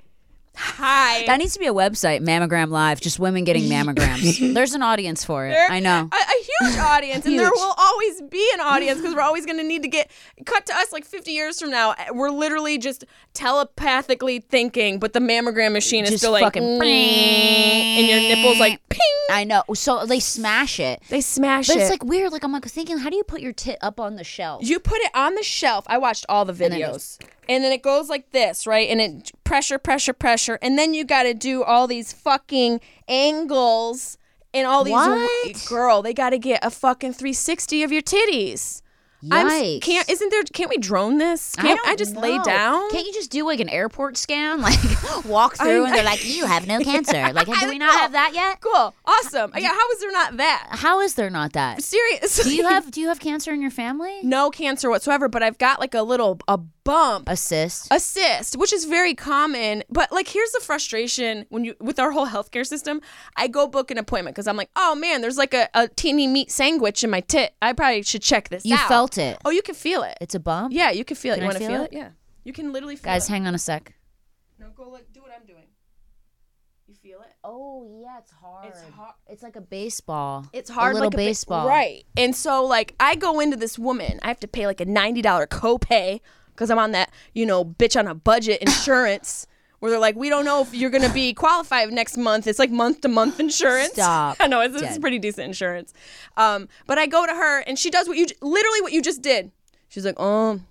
Hi. That needs to be a website, Mammogram Live. Just women getting mammograms. There's an audience for it. There- I know. A, a huge audience, and there Huge. will always be an audience because we're always going to need to get cut to us like fifty years from now. We're literally just telepathically thinking, but the mammogram machine is Just still like, fucking "Mm," and your nipples like ping. I know. So they smash it. They smash But it. it's like weird. Like I'm like thinking, how do you put your tit up on the shelf? You put it on the shelf. I watched all the then it videos. And then it goes like this, right? And it pressure, pressure, pressure. And then you got to do all these fucking angles and all these. What? Girl, they got to get a fucking three sixty of your titties. I'm s- Yikes. can't isn't there can't we drone this? Can't I, don't just lay know. down? Can't you just do like an airport scan? Like walk through and they're like, you have no cancer. Like, do we not have that yet? Cool. Awesome. Yeah, how is there not that? How is there not that? Seriously. Do you have do you have cancer in your family? no cancer whatsoever, but I've got like a little a bump. A cyst. A cyst, which is very common, but like here's the frustration when you with our whole healthcare system. I go book an appointment because I'm like, oh man, there's like a, a teeny meat sandwich in my tit. I probably should check this You out. felt it. Oh, you can feel it. It's a bump? Yeah, you can feel it. Can You I want to feel feel it? it? Yeah, you can literally feel Guys, it. hang on a sec. No, go like do what I'm doing. You feel it? Oh yeah, it's hard. It's hard. It's like a baseball. It's hard, a little like a ba- baseball. right? And so, like, I go into this woman. I have to pay like a ninety dollar copay because I'm on that, you know, bitch on a budget insurance. Where they're like, we don't know if you're gonna be qualified next month. It's like month to month insurance. Stop. I know it's, it's Dead. pretty decent insurance. Um, but I go to her and she does what you literally what you just did. She's like, oh,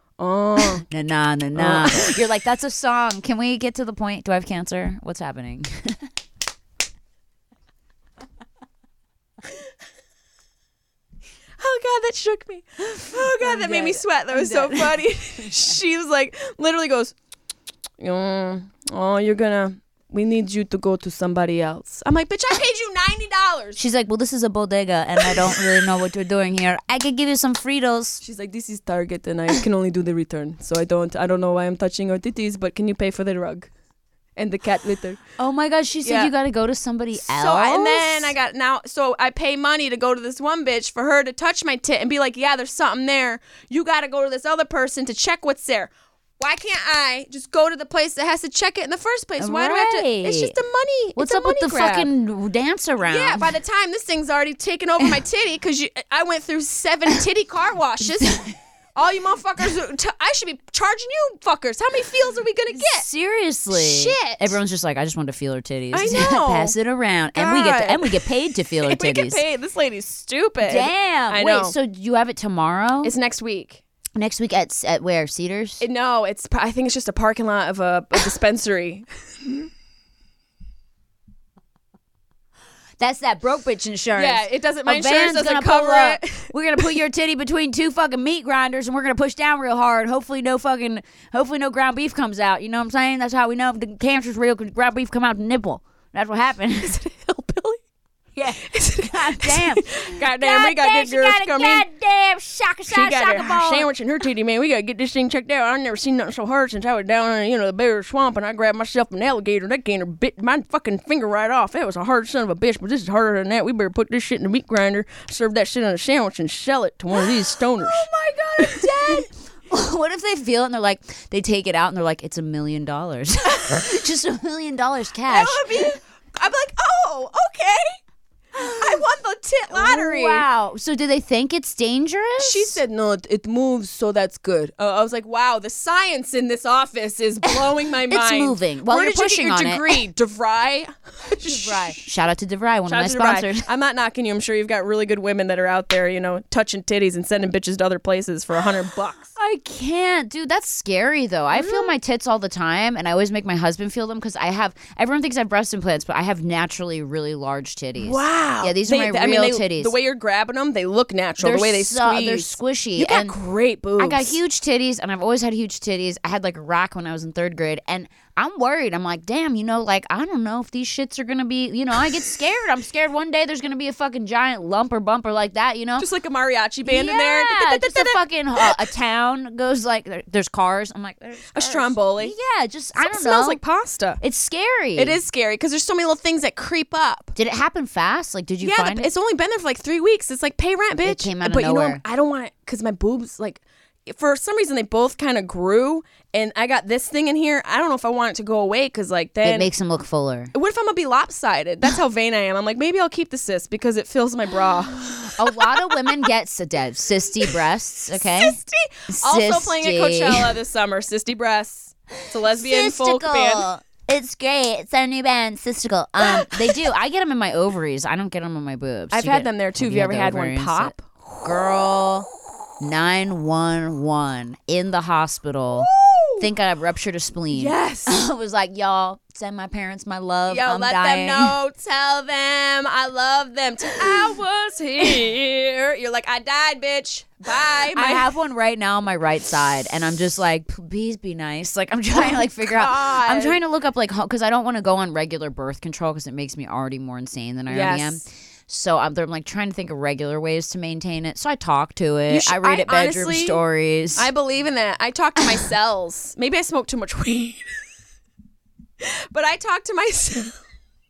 oh. Nah, nah, nah, nah. You're like, that's a song. Can we get to the point? Do I have cancer? What's happening? Oh God, that shook me. Oh God, that made me sweat. That was so funny. She was like, literally goes, oh, oh, you're gonna, we need you to go to somebody else. I'm like, bitch, I paid you ninety dollars. She's like, well, this is a bodega, and I don't really know what you're doing here. I could give you some Fritos. She's like, this is Target, and I can only do the return. So I don't, I don't know why I'm touching your titties, but can you pay for the rug and the cat litter? Oh my God, she said Yeah. you got to go to somebody else. So and then I got now. So I pay money to go to this one bitch for her to touch my tit and be like, yeah, there's something there. You got to go to this other person to check what's there. Why can't I just go to the place that has to check it in the first place? Why do I have to? It's just a money. What's it's a up with money the grab. fucking dance around? Yeah, by the time this thing's already taken over my titty, because I went through seven titty car washes. All you motherfuckers, t- I should be charging you fuckers. How many feels are we going to get? Seriously. Shit. Everyone's just like, I just want to feel her titties. I know. Pass it around. And we get to, God. and we get paid to feel her we titties. get paid. This lady's stupid. Damn. I Wait, know. so you have it tomorrow? It's next week. Next week at at where? Cedars? It- no, it's. I think it's just a parking lot of a, a dispensary. That's that broke bitch insurance. Yeah, it doesn't. My A insurance van's doesn't gonna cover pull up. it. We're gonna put your titty between two fucking meat grinders, and we're gonna push down real hard. Hopefully, no fucking. Hopefully, no ground beef comes out. You know what I'm saying? That's how we know if the cancer's real. Because ground beef come out the nipple. That's what happened. Is it a hillbilly? Yeah. God damn. Goddamn, we got good girls coming. Goddamn shaka She shaka got shaka a ball. sandwich in her titty, man. We gotta get this thing checked out. I've never seen nothing so hard since I was down in, you know, the bear swamp, and I grabbed myself an alligator. That gainer bit my fucking finger right off. It was a hard son of a bitch, but this is harder than that. We better put this shit in the meat grinder, serve that shit on a sandwich, and sell it to one of these stoners. Oh my God, I'm dead. What if they feel it and they're like, they take it out and they're like, it's a million dollars. Just a million dollars cash. That would be. I'd be like, oh, okay. I won the tit lottery. Wow. So do they think it's dangerous? She said, no, it, it moves, so that's good. Uh, I was like, wow, the science in this office is blowing my It's mind. moving. While Where you're did pushing you get on your it. degree? DeVry? DeVry. Shout out to DeVry, one Shout out of to my DeVry. sponsors. I'm not knocking you. I'm sure you've got really good women that are out there, you know, touching titties and sending bitches to other places for a hundred bucks. I can't, dude. That's scary, though. I feel my tits all the time, and I always make my husband feel them because I have. Everyone thinks I have breast implants, but I have naturally really large titties. Wow. Yeah, these are They- my I real mean, they, titties. The way you're grabbing them, they look natural. They're the way they so- squeeze. they're squishy. You got and great boobs. I got huge titties, and I've always had huge titties. I had like a rack when I was in third grade, and I'm worried. I'm like, damn, you know, like I don't know if these shits are gonna be. You know, I get scared. I'm scared one day there's gonna be a fucking giant lump or bump or like that. You know, Just like a mariachi band yeah, in there. just a fucking uh, a town goes like there- there's cars. I'm like there's A cars. stromboli. Yeah, just I It don't smells know. like pasta. It's scary. It is scary because there's so many little things that creep up. Did it happen fast? Like, did you yeah, find the, it? it's only been there for like three weeks. It's like pay rent, bitch. came out of but you know, nowhere. I don't want it because my boobs, like, for some reason, they both kind of grew, and I got this thing in here. I don't know if I want it to go away because, like, then It makes them look fuller. what if I'm gonna be lopsided? That's how vain I am. I'm like, maybe I'll keep the cyst because it fills my bra. A lot of women get s- dead cysty breasts. Okay. Sisty. Also playing at Sisty. Coachella this summer. Sisty breasts. It's a lesbian folk band. It's great. It's our new band, Sistical. Um, they do. I get them in my ovaries. I don't get them in my boobs. I've You had get- them there too. Have Have you ever the had one ovarian pop? cyst? Girl, nine one one in the hospital. Think I ruptured a spleen. Yes. I was like, y'all, send my parents my love. Yo, I'm let dying. them know. Tell them I love them. Till I was here. You're like, I died, bitch. Bye. I have one right now on my right side, and I'm just like, please be nice. Like, I'm trying to like figure out. I'm God. trying to look up like because I don't want to go on regular birth control because it makes me already more insane than I already am. Yes. So I'm, I'm like trying to think of regular ways to maintain it. So I talk to it. You should- I read I it bedroom honestly- stories. I believe in that. I talk to my cells. Maybe I smoke too much weed. But I talk to myself.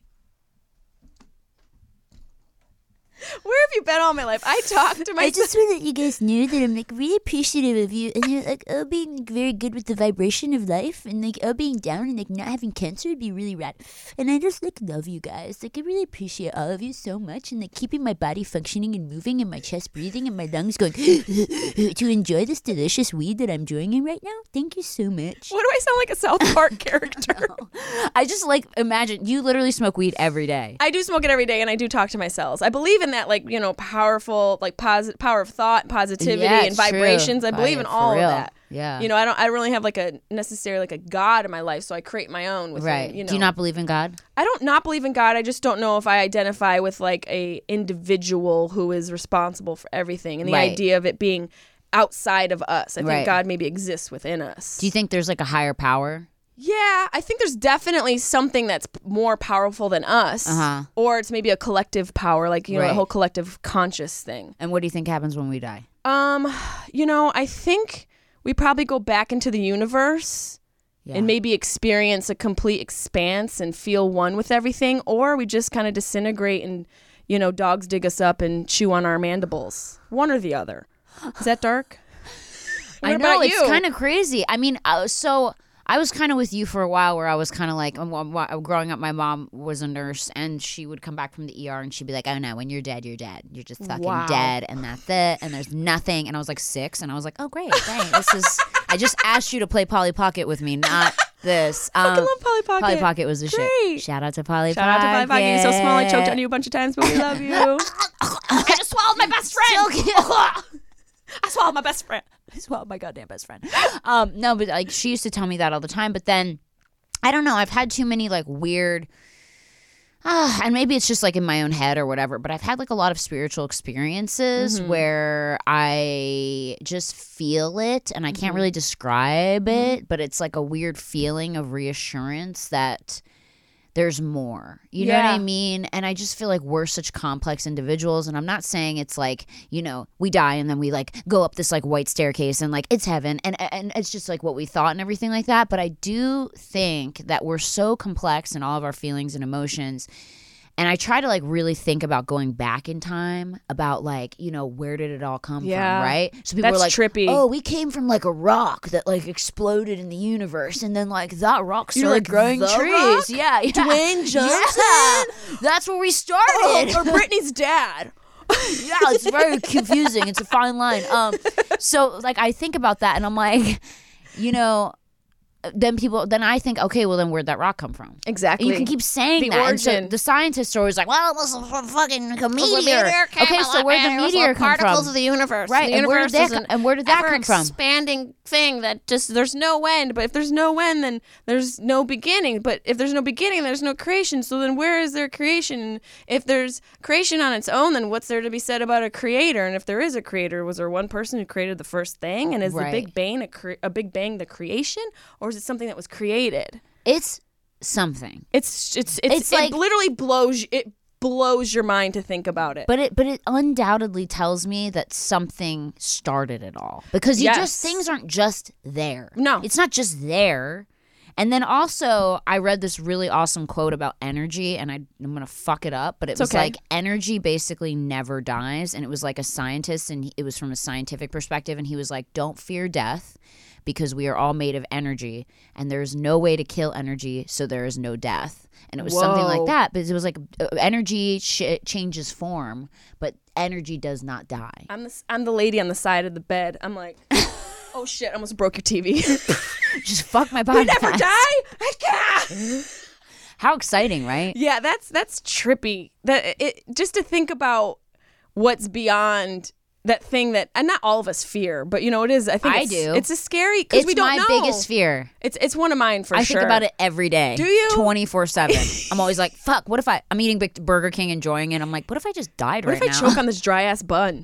Where have you been all my life? I talk to myself. I just want to let you guys know that I'm like really appreciative of you, and you're like all being like, very good with the vibration of life, and like all being down and like not having cancer would be really rad. And I just like love you guys. Like I really appreciate all of you so much, and like keeping my body functioning and moving, and my chest breathing, and my lungs going to enjoy this delicious weed that I'm enjoying right now. Thank you so much. What do I sound like a South Park character? I just like imagine you literally smoke weed every day. I do smoke it every day, and I do talk to my cells. I believe in that, like, you know, powerful, like, posit- power of thought, positivity, Yeah, and it's true. vibrations. I Oh, believe yeah, in for all real. of that. Yeah. You know, I don't I don't really have like a necessarily like a God in my life, so I create my own within, Right. you know. Do you not believe in God? I don't not believe in God. I just don't know if I identify with like a individual who is responsible for everything, and the Right. idea of it being outside of us. I think Right. God maybe exists within us. Do you think there's like a higher power? Yeah, I think there's definitely something that's p- more powerful than us, Uh-huh. or it's maybe a collective power, like you know, Right. a whole collective conscious thing. And what do you think happens when we die? Um, you know, I think we probably go back into the universe Yeah. and maybe experience a complete expanse and feel one with everything, or we just kind of disintegrate and, you know, dogs dig us up and chew on our mandibles. One or the other. Is that dark? I What know, about it's you? kind of crazy. I mean, uh, so I was kind of with you for a while where I was kind of like, um, um, uh, growing up, my mom was a nurse and she would come back from the E R and she'd be like, oh no, when you're dead, you're dead. You're just fucking Wow. dead and that's it. And there's nothing. And I was like six and I was like, oh great, great. This is, I just asked you to play Polly Pocket with me, not this. Um, I love Polly Pocket. Polly Pocket was the Great. shit. Shout out to Polly Shout out Pocket. to Polly Pocket. You're so small. I choked on you a bunch of times, but we love you. I just swallowed my best friend. I swallowed my best friend. I swallowed my goddamn best friend. Um, no, but like she used to tell me that all the time. But then, I don't know. I've had too many like weird, uh, and maybe it's just like in my own head or whatever. But I've had like a lot of spiritual experiences Mm-hmm. where I just feel it, and I can't really describe it. But it's like a weird feeling of reassurance that there's more. You know what Yeah. I mean? And I just feel like we're such complex individuals. And I'm not saying it's like, you know, we die and then we like go up this like white staircase and like it's heaven. And, and it's just like what we thought and everything like that. But I do think that we're so complex in all of our feelings and emotions. And I try to like really think about going back in time about like, you know, where did it all come Yeah. from, right? So people That's are like, trippy. oh, we came from like a rock that like exploded in the universe. And then like that rock You're started like, growing "The trees. Rock? Yeah, yeah. Dwayne Johnson? Yeah. That's where we started. Oh, or Britney's dad. Yeah, it's very confusing. It's a fine line. Um, so like I think about that and I'm like, you know, then people, then I think, okay, well then where'd that rock come from? Exactly. And you can keep saying The that. And so origin. the scientists are always like, well, it was a f- fucking a It was a meteor. meteor came Okay, a so lot, where'd the man. It was meteor little come particles from? of the universe. Right, The and where did universe that is co- an and where did that come from? ever-expanding thing that just there's no end, but if there's no end, then there's no beginning. But if there's no beginning, there's no creation. So then where is there creation? If there's creation on its own, then what's there to be said about a creator? And if there is a creator, was there one person who created the first thing? And is Right. the Big Bang a, cre- a Big Bang the creation, or is it something that was created? It's something. It's it's it's, It's it like- literally blows it blows your mind to think about it. But it but it undoubtedly tells me that something started it all. Because you Yes. just things aren't just there. No. It's not just there. And then also I read this really awesome quote about energy and I I'm going to fuck it up, but it It's was okay. like energy basically never dies and it was like a scientist and it was from a scientific perspective and he was like don't fear death because we are all made of energy and there's no way to kill energy so there is no death. And it was something Whoa. like that, but it was like uh, energy sh- changes form, but energy does not die. I'm the I'm the lady on the side of the bed. I'm like, oh shit! I almost broke your T V. Just fuck my body. We never die. I can't. How exciting, right? Yeah, that's that's trippy. That it just to think about what's beyond that thing that, and not all of us fear, but you know it is. I think I it's, do. It's a scary because It's we don't my know. biggest fear. It's it's one of mine for I sure. think about it every day. Do you? twenty-four seven. I'm always like, fuck, what if I, I'm eating Big Burger King, enjoying it. I'm like, what if I just died What right if I now? choke on this dry ass bun?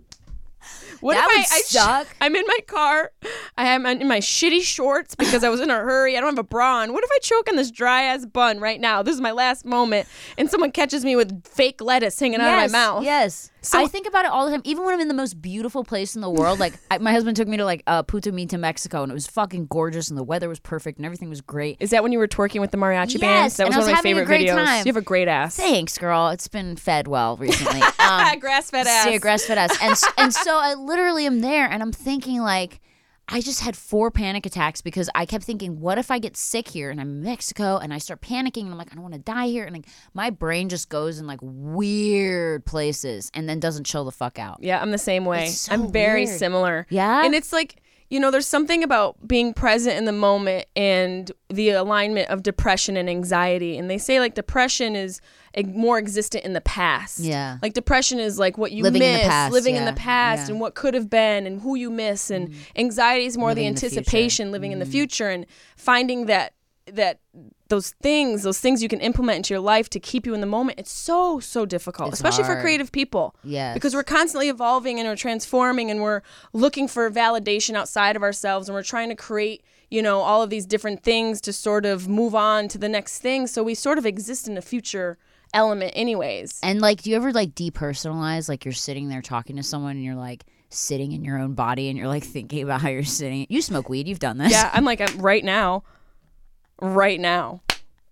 What That if would I, I suck. I'm in my car. I am in my shitty shorts because I was in a hurry. I don't have a bra on. What if I choke on this dry ass bun right now? This is my last moment, and someone catches me with fake lettuce hanging out of my Yes, mouth. Yes. So- I think about it all the time. Even when I'm in the most beautiful place in the world, like I, my husband took me to like uh, Puerto Mita, Mexico, and it was fucking gorgeous, and the weather was perfect, and everything was great. Is that when you were twerking with the mariachi band? Yes, That and was I one was of my having a favorite great videos. time. You have a great ass. Thanks, girl. It's been fed well recently. Um, Grass-fed ass. Yeah, grass-fed ass. And s- and so I literally am there, and I'm thinking like, I just had four panic attacks because I kept thinking, what if I get sick here and I'm in Mexico and I start panicking and I'm like, I don't want to die here, and like my brain just goes in like weird places and then doesn't chill the fuck out. Yeah, I'm the same way. It's so I'm very weird. similar. Yeah? And it's like, you know, there's something about being present in the moment and the alignment of depression and anxiety. And they say like depression is more existent in the past. Yeah. Like depression is like what you Living in miss, the past, living yeah. in the past, Yeah. and what could have been, and who you miss, and mm. anxiety is more living the in the anticipation, future. living mm. in the future, and finding that that those things, those things you can implement into your life to keep you in the moment. It's so so difficult, It's especially hard. for creative people. Yes. Because we're constantly evolving and we're transforming, and we're looking for validation outside of ourselves, and we're trying to create, you know, all of these different things to sort of move on to the next thing. So we sort of exist in a future element anyways. And like, do you ever like depersonalize? Like you're sitting there talking to someone and you're like sitting in your own body and you're like thinking about how you're sitting. You smoke weed. You've done this. Yeah, I'm like I'm right now. Right now.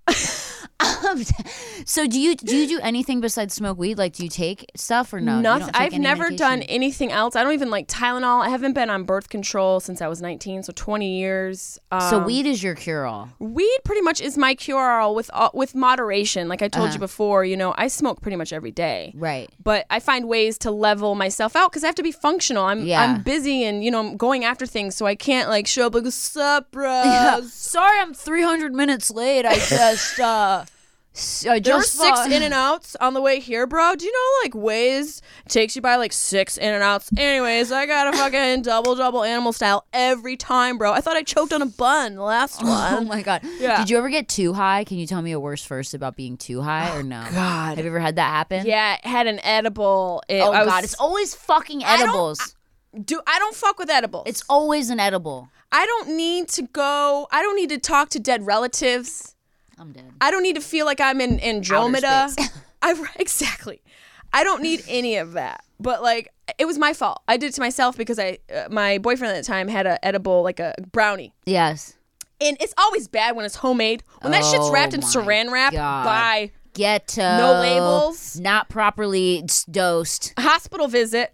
um, so do you do you do anything besides smoke weed? Like, do you take stuff or no? You Nothing. don't take I've any never medication? done anything else. I don't even like Tylenol. I haven't been on birth control since I was nineteen, so twenty years. Um, So weed is your cure-all. Weed pretty much is my cure-all with uh, with moderation. Like I told Uh-huh. you before, you know, I smoke pretty much every day. Right. But I find ways to level myself out because I have to be functional. I'm Yeah. I'm busy and you know I'm going after things, so I can't like show up like what's up, bro. Yeah. Sorry, I'm three hundred minutes late. I just uh, s- I There were just six uh, in and outs on the way here, bro. Do you know like Waze takes you by like six in and outs? Anyways, I got a fucking double double animal style every time, bro. I thought I choked on a bun the last one. Oh my god. Yeah. Did you ever get too high? Can you tell me a worst first about being too high or no? God. Have you ever had that happen? Yeah, it had an edible. It, Oh I was, god, it's always fucking I don't- edibles. do I don't fuck with edibles. It's always an edible. I don't need to go. I don't need to talk to dead relatives. I'm dead. I don't need to feel like I'm in Andromeda. space. I exactly. I don't need any of that. But like, it was my fault. I did it to myself because I, uh, my boyfriend at the time had a edible, like a brownie, Yes. and it's always bad when it's homemade. When that shit's Oh wrapped in my Saran wrap, God. bye. Ghetto. No labels. Not properly s- dosed. Hospital visit,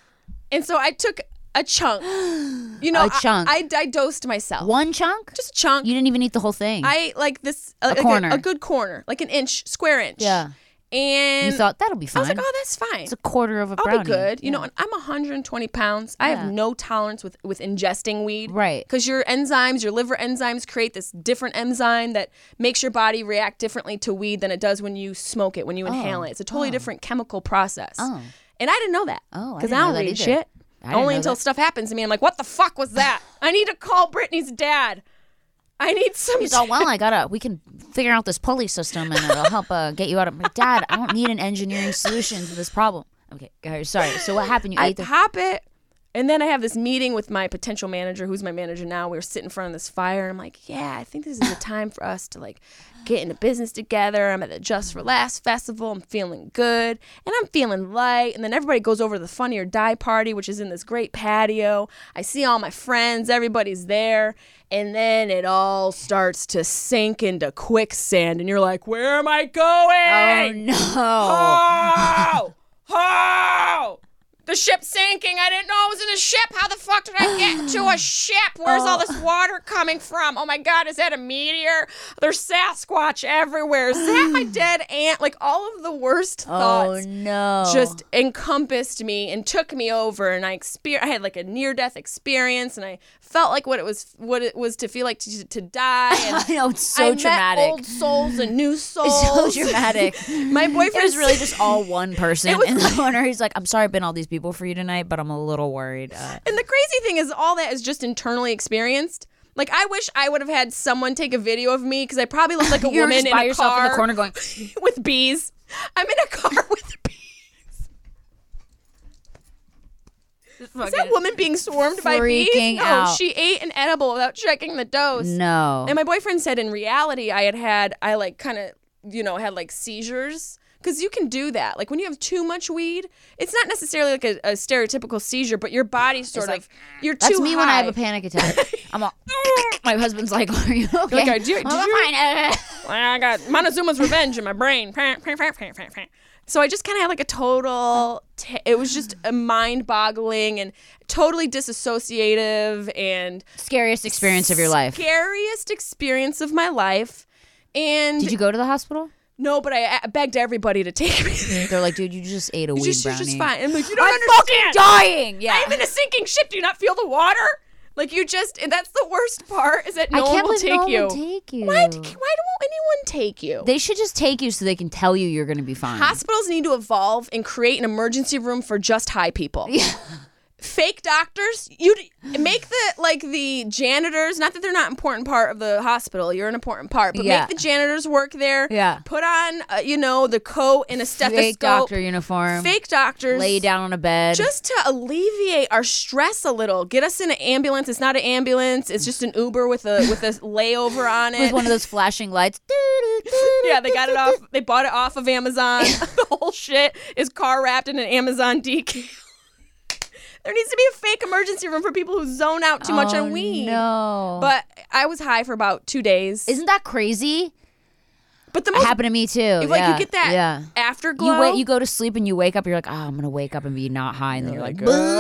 and so I took a chunk. You know, A chunk. I, I, I dosed myself. One chunk? Just a chunk. You didn't even eat the whole thing. I ate like this, uh, like corner. a, a good corner, like an inch, square inch. Yeah. And you thought that'll be fine. I was like, oh, that's fine. It's a quarter of a I'll brownie. be good. You Yeah. know, and I'm one hundred twenty pounds. I Yeah. have no tolerance with, with ingesting weed. Right. Because your enzymes, your liver enzymes create this different enzyme that makes your body react differently to weed than it does when you smoke it, when you inhale it. It's a totally Oh. different chemical process. Oh. And I didn't know that. Oh, I Because didn't I, know don't that read either. shit. I didn't Only know until that. stuff happens to me. I'm like, what the fuck was that? I need to call Brittany's dad. I need some. He's all, well, I gotta, we can figure out this pulley system and it'll help uh, get you out of, like, Dad, I don't need an engineering solution to this problem. Okay, guys, sorry. So what happened? You I ate the, pop it, and then I have this meeting with my potential manager, who's my manager now. We were sitting in front of this fire, and I'm like, yeah, I think this is the time for us to like get into business together. I'm at the Just for Laughs festival. I'm feeling good, and I'm feeling light. And then everybody goes over to the Funny or Die party, which is in this great patio. I see all my friends. Everybody's there. And then it all starts to sink into quicksand, and you're like, where am I going? oh no. Oh! Oh! The ship's sinking. I didn't know I was in a ship. How the fuck did I get to a ship? Where's all this water coming from? Oh my God, is that a meteor? There's Sasquatch everywhere. Is that my dead aunt? Like all of the worst Oh thoughts no. just encompassed me and took me over, and I exper- I had like a near-death experience, and I felt like what it was what it was to feel like to, to die. And I know, it's so I dramatic. met old souls and new souls. It's so dramatic. My boyfriend It was really just all one person It was in the corner. He's like, I'm sorry I've been all these people for you tonight, but I'm a little worried. Uh, And the crazy thing is, all that is just internally experienced. Like, I wish I would have had someone take a video of me because I probably look like a you were woman just in by a yourself car in the corner going, with bees. I'm in a car with bees. Is that woman being swarmed by bees? Freaking No, out. she ate an edible without checking the dose. no. And my boyfriend said in reality, I had had, I like kind of, you know, had like seizures. Because you can do that. Like when you have too much weed, it's not necessarily like a, a stereotypical seizure, but your body's sort like- of, you're That's too me high. when I have a panic attack. I'm all, my husband's like, are you okay? Like, did you- did I'm you- fine. Uh, I got Montezuma's Revenge in my brain. So I just kind of had like a total, t- it was just a mind-boggling and totally disassociative and Scariest experience of your life. scariest experience of my life. And Did you go to the hospital? no, but I, I begged everybody to take me there. They're like, dude, you just ate a weed Just, brownie. just fine. I'm like, you don't I'm understand. fucking dying. Yeah. I'm in a sinking ship. Do you not feel the water? Like you just, and that's the worst part is that no I can't one will believe take no one you. would take you. Why, why won't anyone take you? They should just take you so they can tell you you're going to be fine. Hospitals need to evolve and create an emergency room for just high people. Yeah. Fake doctors, you make the like the janitors. Not that they're not an important part of the hospital. You're an important part, but Yeah. make the janitors work there. Yeah. Put on, uh, you know, the coat and a stethoscope. Fake doctor uniform. Fake doctors. Lay down on a bed. Just to alleviate our stress a little. Get us in an ambulance. It's not an ambulance. It's just an Uber with a with a layover on it. with one of those flashing lights. Yeah, they got it off. They bought it off of Amazon. The whole shit is car wrapped in an Amazon decal. There needs to be a fake emergency room for people who zone out too much Oh, on weed. No. But I was high for about two days. Isn't that crazy? but the It most happened to me too. if, like yeah. you get that Yeah. afterglow. You wait. You go to sleep and you wake up. You're like, oh, I'm gonna wake up and be not high, and then you're like,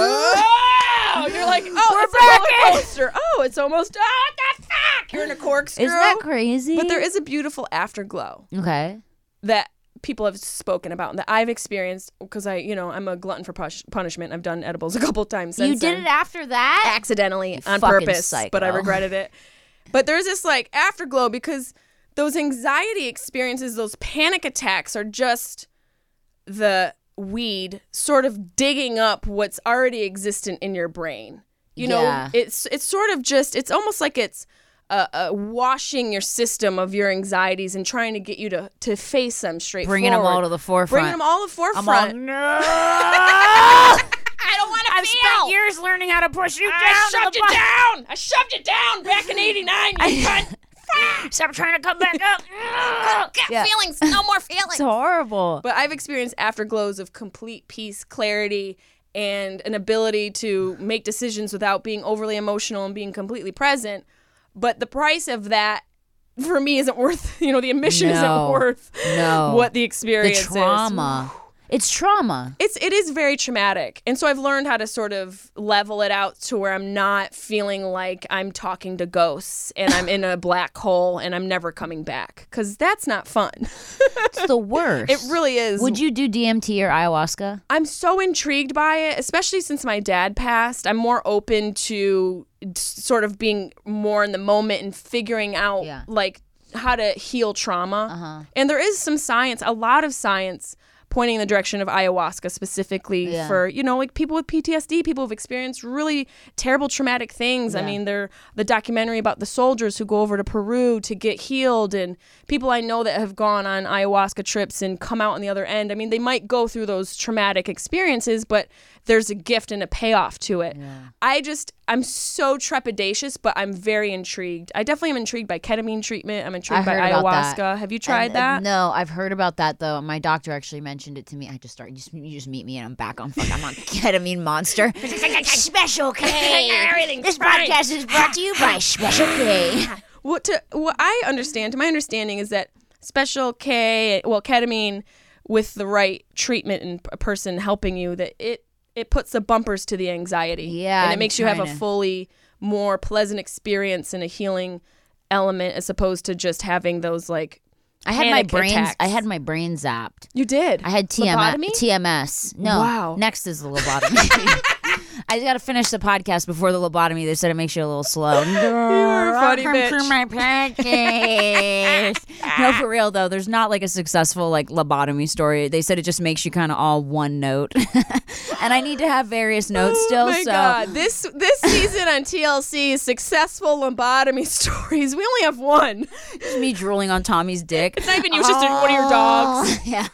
oh, you're like, oh, We're it's back a roller coaster. Oh, it's almost. Oh, what the fuck? You're in a corkscrew. isn't that crazy? But there is a beautiful afterglow Okay. that people have spoken about and that I've experienced because I, you know, I'm a glutton for push- punishment. I've done edibles a couple times since You did then. it after that? accidentally on fucking purpose, psycho. but I regretted it. But there's this like afterglow because those anxiety experiences, those panic attacks are just the weed sort of digging up what's already existent in your brain. You know, Yeah. it's it's sort of just, it's almost like it's uh, uh, washing your system of your anxieties and trying to get you to, to face them straight Bringing them all to the forefront. Bringing them all to the I'm forefront. all, no. I don't want to I've feel. spent years learning how to push you I down. shoved to you the down. I shoved you down back in eighty-nine, you cunt. Stop trying to come back up. Get Yeah. feelings, no more feelings. It's horrible. But I've experienced afterglows of complete peace, clarity, and an ability to make decisions without being overly emotional and being completely present. But the price of that, for me, isn't worth, you know, the admission No. isn't worth No. what the The experience is. trauma. It's trauma. It's it is very traumatic, and so I've learned how to sort of level it out to where I'm not feeling like I'm talking to ghosts and I'm in a black hole and I'm never coming back, because that's not fun. It's the worst. It really is. Would you do D M T or ayahuasca? I'm so intrigued by it, especially since my dad passed. I'm more open to sort of being more in the moment and figuring out Yeah. like how to heal trauma. Uh-huh. And there is some science, a lot of science pointing in the direction of ayahuasca specifically Yeah. for, you know, like people with P T S D, people who've experienced really terrible traumatic things. I Yeah. mean, they're the documentary about the soldiers who go over to Peru to get healed, and people I know that have gone on ayahuasca trips and come out on the other end. I mean, they might go through those traumatic experiences, but there's a gift and a payoff to it. I just, I'm so trepidatious, but I'm very intrigued. I definitely am intrigued by ketamine treatment. I'm intrigued I by heard about ayahuasca. that. Have you tried And, uh, that? No, I've heard about that though. My doctor actually mentioned it to me. I just started. Just, you just meet me and I'm back on. Fuck, I'm on ketamine monster. Special K. Everything's This fine. podcast is brought to you by Special K. What to what I understand, to my understanding, is that Special K, well, ketamine, with the right treatment and a person helping you, that it it puts the bumpers to the anxiety. Yeah, and it I'm makes you have a trying to- fully more pleasant experience and a healing element as opposed to just having those like. I had my panic brains. attacks. I had my brain zapped. You did. I had T M S. Lobotomy? T M S. No. Wow. Next is the lobotomy. I got to finish the podcast before the lobotomy. They said it makes you a little slow. You're a funny Welcome bitch. to my podcast. No, for real though. There's not like a successful like lobotomy story. They said it just makes you kind of all one note, and I need to have various notes still. Oh my so God. This this season on T L C is successful lobotomy stories. We only have one. just me drooling on Tommy's dick. It's not even you. It's just one of your dogs. Yeah.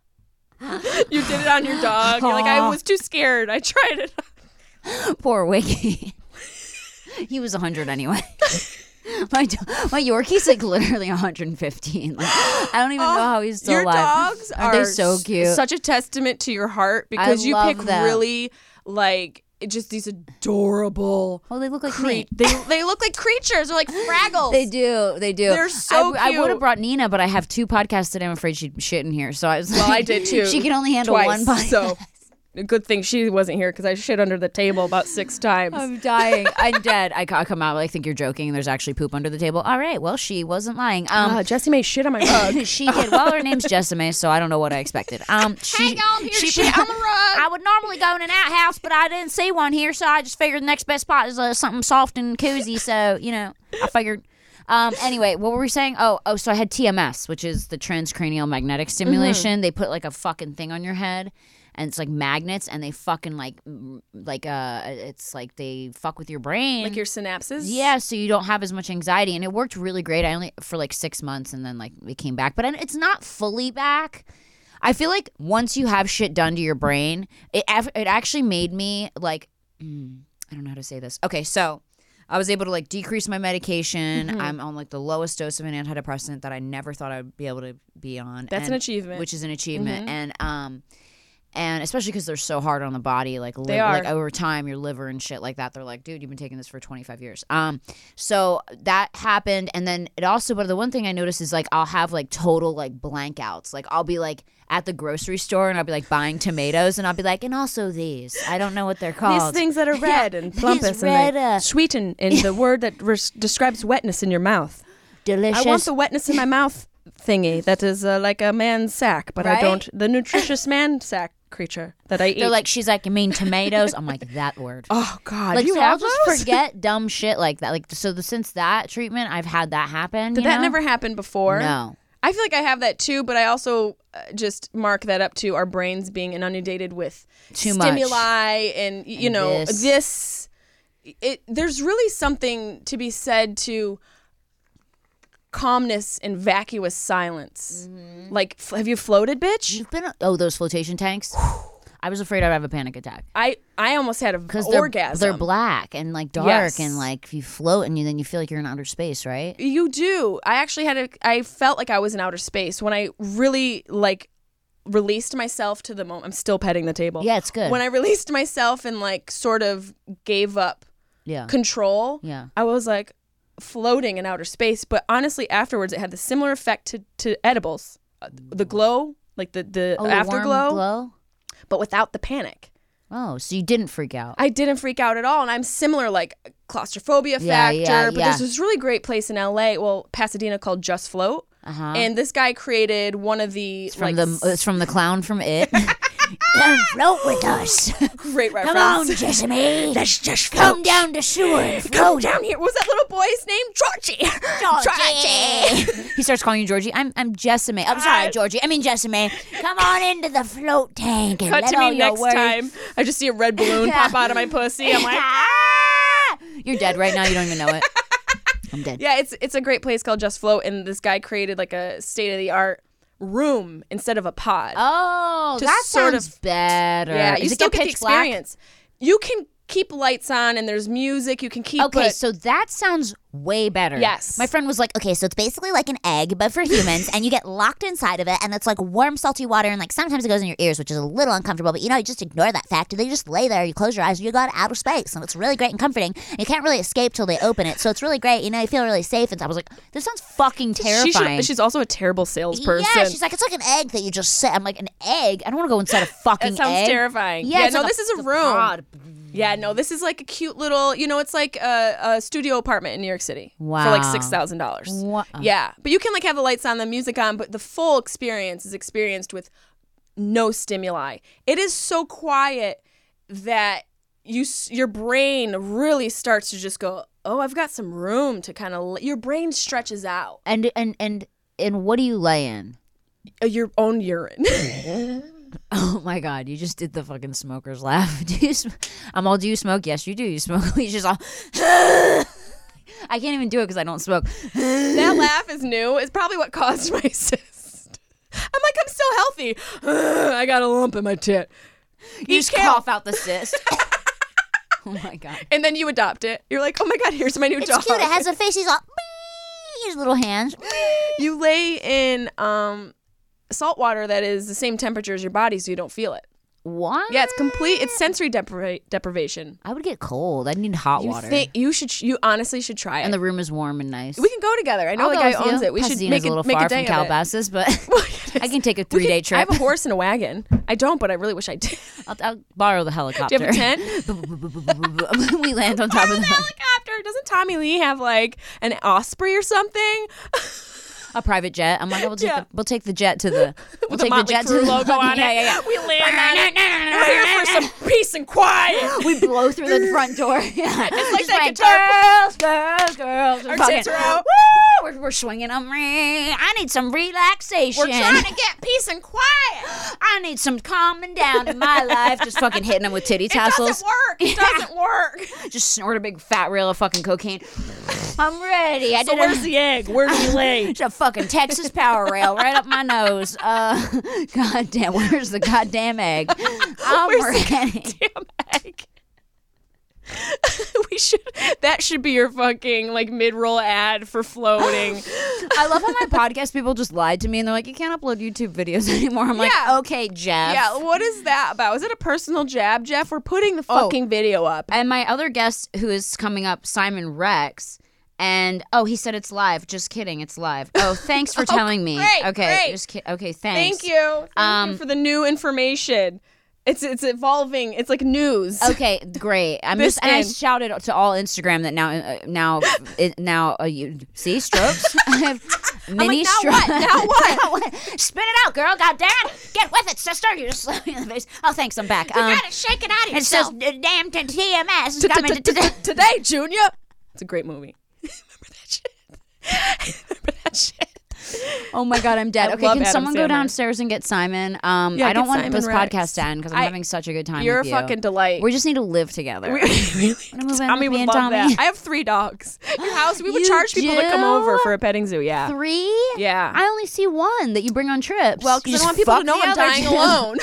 You did it on your dog. You're like, I was too scared. I tried it. Poor Wiggy. He was one hundred anyway. My do- my Yorkie's like literally one hundred fifteen. Like, I don't even know how he's still Your alive. dogs Aren't are they so s- cute? Such a testament to your heart because I you love pick them. really like it just these adorable. Well, they look like Cre- me. they they look like creatures. They're like Fraggles. They do. They do. They're so I, I would have cute. brought Nina, but I have two podcasts today. I'm afraid she'd shit in here. So I was Well, like, I did too. She can only handle Twice, one podcast. So good thing she wasn't here because I shit under the table about six times. I'm dying. I'm dead. I, I come out like think you're joking and there's actually poop under the table. All right. Well, she wasn't lying. Um, Ah, Jessie May shit on my rug. she did. Well, her name's Jessime, so I don't know what I expected. Um, she, Hang on, here's she, shit on the rug. I would normally go in an outhouse, but I didn't see one here, so I just figured the next best spot is uh, something soft and cozy. So you know, I figured. Um, anyway, what were we saying? Oh, oh, so I had T M S, which is the transcranial magnetic stimulation. Mm-hmm. They put like a fucking thing on your head. And it's like magnets, and they fucking like, like uh, it's like they fuck with your brain, Like your synapses. Yeah, so you don't have as much anxiety, and it worked really great. I only for like six months, and then like it came back, but it's not fully back. I feel like once you have shit done to your brain, it it actually made me like, mm, I don't know how to say this. Okay, so I was able to like decrease my medication. Mm-hmm. I'm on like the lowest dose of an antidepressant that I never thought I'd be able to be on. That's and, an achievement. which is an achievement, Mm-hmm. and um. And especially because they're so hard on the body, like li- They are. like over time, your liver and shit like that. They're like, dude, you've been taking this for twenty-five years. Um, so that happened, and then it also. But the one thing I noticed is like I'll have like total like blankouts. Like I'll be like at the grocery store and I'll be like buying tomatoes, and I'll be like, and also these. I don't know what they're called. These things that are red and plumpous red, and they uh, sweeten in the word that res- describes wetness in your mouth. Delicious. I want the wetness in my mouth thingy that is uh, like a man's sack, but Right? I don't. The nutritious man sack creature that I eat. They're like, she's like, you mean tomatoes? I'm like, that word. oh God, Like, you so I'll have just those? forget dumb shit like that. Like, so the, since that treatment, I've had that happen. Did you that know? never happen before? No. I feel like I have that too, but I also uh, just mark that up to our brains being inundated with Too much. stimuli and y- you And know this. this. It there's really something to be said to calmness and vacuous silence. Mm-hmm. Like, f- have you floated, bitch? You've been oh those flotation tanks. I was afraid I'd have a panic attack I I almost had a because they're orgasm. they're black and like dark Yes. and like if you float and you then you feel like you're in outer space, right? You do. I actually had a. I felt like I was in outer space when I really like released myself to the moment. I'm still petting the table. Yeah, it's good. When I released myself and like sort of gave up Yeah, control, yeah. I was like floating in outer space. But honestly, afterwards, it had the similar effect to to edibles, uh, the glow, like the the Oh, the afterglow, warm glow. but without the panic. Oh, so you didn't freak out. I didn't freak out at all, and I'm similar, like claustrophobia Yeah, factor. yeah, but yeah. there's this really great place in L A, well, Pasadena, called Just Float, Uh-huh. and this guy created one of the It's from like, the it's from the clown from It. Come float with us. great reference. Come on, Jessime. Let's just come down the sewer and Come float. down here. What was that little boy's name? Georgie. Georgie. He starts calling you Georgie. I'm I'm Jessime. I'm sorry, Georgie. I mean Jessime. Come on into the float tank and Cut let to all me your next worries. time. I just see a red balloon pop out of my pussy. I'm like, Ah! You're dead right now. You don't even know it. I'm dead. yeah, it's it's a great place called Just Float, and this guy created like a state of the art room instead of a pod. Oh, To that sort sounds of- better. yeah, Does you it still get get the pitch black? experience. You can keep lights on, and there's music. You can keep. Okay, but- so that sounds way better. Yes. My friend was like, Okay, so it's basically like an egg, but for humans, and you get locked inside of it, and it's like warm, salty water, and like sometimes it goes in your ears, which is a little uncomfortable, but you know, you just ignore that fact, and then you just lay there, you close your eyes, and you go to outer space, and it's really great and comforting. You can't really escape till they open it, so it's really great, you know, you feel really safe, and I was like, this sounds fucking She terrifying. should, she's also a terrible salesperson. yeah, she's like, it's like an egg that you just sit. I'm like, an egg? I don't want to go inside a fucking that sounds egg. terrifying. Yeah, Yeah, it's no, like this is a the room. pod. Yeah, no, this is like a cute little, you know, it's like a, a studio apartment in New York City for Wow. like six thousand dollars. Wow. Yeah, but you can like have the lights on, the music on, but the full experience is experienced with no stimuli. It is so quiet that you s- your brain really starts to just go, oh, I've got some room to kind of. Your brain stretches out. And and and and what do you lay in? Uh, Your own urine. Oh my god, you just did the fucking smoker's laugh. Do you sm- I'm all, do you smoke? Yes, you do. You smoke. You just all. I can't even do it because I don't smoke. That laugh is new. It's probably what caused my cyst. I'm like, I'm still healthy. I got a lump in my tit. You just cough out the cyst. Oh my god. And then you adopt it. You're like, oh my God, here's my new It's dog. cute. It has a face. He's all, "Bee," his little hands. You lay in um, salt water that is the same temperature as your body, so you don't feel it. What? Yeah, it's complete. It's sensory depri- deprivation. I would get cold. I'd need hot You water. think you should? You honestly should try it. and the room is warm and nice. we can go together. I know I'll the go guy with owns you. it. We should Pasadena's make a little it make far a day from of it. Calabasas, but Well, it I can take a We three could- day I trip. have a horse and a wagon. I don't, but I really wish I did. I'll, I'll borrow the helicopter. Do you have a tent? We land on top of the the helicopter. Doesn't Tommy Lee have like an Osprey or something? a private jet. I'm like, oh, we'll take Yeah. the we'll take the jet to the we'll With take the the Motley jet to Crue the logo on yeah, it. Yeah, yeah, We land on it. We're here for some peace and quiet. We blow through the front door. Yeah. It's like Just that like, guitar. girls, girls, girls. Our Fucking- tits are out. Woo! We're, we're swinging them. I need some relaxation. We're trying to get peace and quiet. I need some calming down in my life. Just fucking hitting them with titty It tassels. doesn't work. It doesn't work. Just snort a big fat reel of fucking cocaine. I'm ready. I So did where's a, the egg? Where do we lay? it's a fucking Texas power rail right up my nose. Uh, goddamn, where's the goddamn egg? I'm Where's the ready. Damn egg. We should. That should be your fucking like mid-roll ad for floating. I love how my podcast people just lied to me and they're like, you can't upload YouTube videos anymore. I'm like, Yeah. okay, Jeff. Yeah, what is that about? Is it a personal jab, Jeff? We're putting the Oh. fucking video up. And my other guest who is coming up, Simon Rex, and oh, he said it's live. Just kidding, it's live. Oh, thanks for telling me. great, Okay, great. just ki- okay, thanks. Thank you. Thank Um, you for the new information. It's it's evolving. It's like news. Okay, great. I'm This just and I in. shouted to all Instagram that now uh, now it, now uh, you see strokes. I have mini now strokes. what? Now what? Now what? Spit it out, girl. God damn it. Get with it, sister. You just slapped me in the face. Oh, thanks. I'm back. You Um, gotta shake it out of it says yourself. uh, damn t- T M S is coming to today. Today, Junior. It's a great movie. Remember that shit? Remember that shit? Oh my god, I'm dead. I Okay, love can Adam someone go Sandler. downstairs and get Simon? Um, Yeah, I don't get want Simon this Rex. podcast to end because I'm I- having such a good time You're a with you. fucking delight. We just need to live together. We really, Wanna move in Tommy with me would and love Tommy? that. I have three dogs. Your house, we would You charge people to come over do? for a petting zoo. Yeah. Three? Yeah. I only see one that you bring on trips. Well, You because I just don't want people to fuck know the I'm other dying two. alone.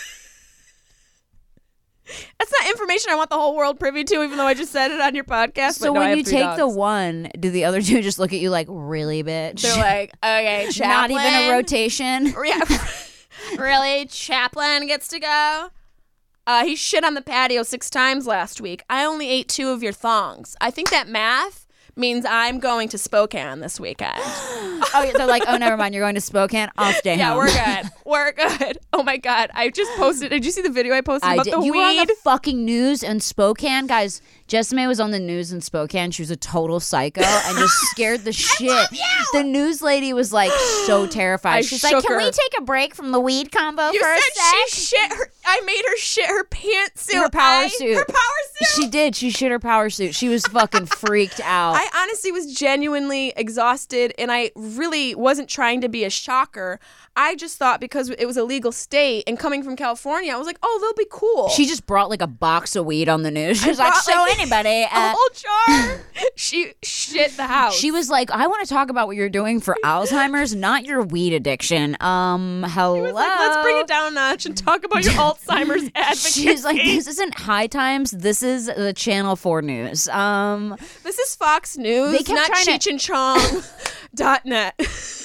That's not information I want the whole world privy to, even though I just said it on your podcast. So but no, I when have you three take the dogs. one, do the other two just look at you like, really, bitch? They're like, okay, Chaplin. not even a rotation. Yeah. Really? Chaplin gets to go? Uh, he shit on the patio six times last week. I only ate two of your thongs. I think that math means I'm going to Spokane this weekend. Oh, they're like, oh, never mind. You're going to Spokane. I'll stay Yeah, home. we're good. We're good. Oh my God. I just posted. Did you see the video I posted I about did. the You weed? were on the fucking news in Spokane, guys. Jessime was on the news in Spokane. She was a total psycho and just scared the shit. The news lady was like so terrified. I She's like, shook "Can her. we take a break from the weed combo You for a said sec?" she shit her. I made her shit her pantsuit. Her power I- suit. Her power suit. She did. She shit her power suit. She was fucking freaked out. I honestly was genuinely exhausted, and I really wasn't trying to be a shocker. I just thought because it was a legal state and coming from California, I was like, oh, they'll be cool. She just brought like a box of weed on the news. She was I like, brought, "So like, anybody?" a Uh, whole jar. She shit the house. she was like, "I want to talk about what you're doing for Alzheimer's, not your weed addiction." Um, hello. She was like, let's bring it down a notch and talk about your Alzheimer's advocacy. She's like, "This isn't High Times. This is the Channel Four News." Um, This is Fox News, They kept not trying to- Cheech and Chong dot net.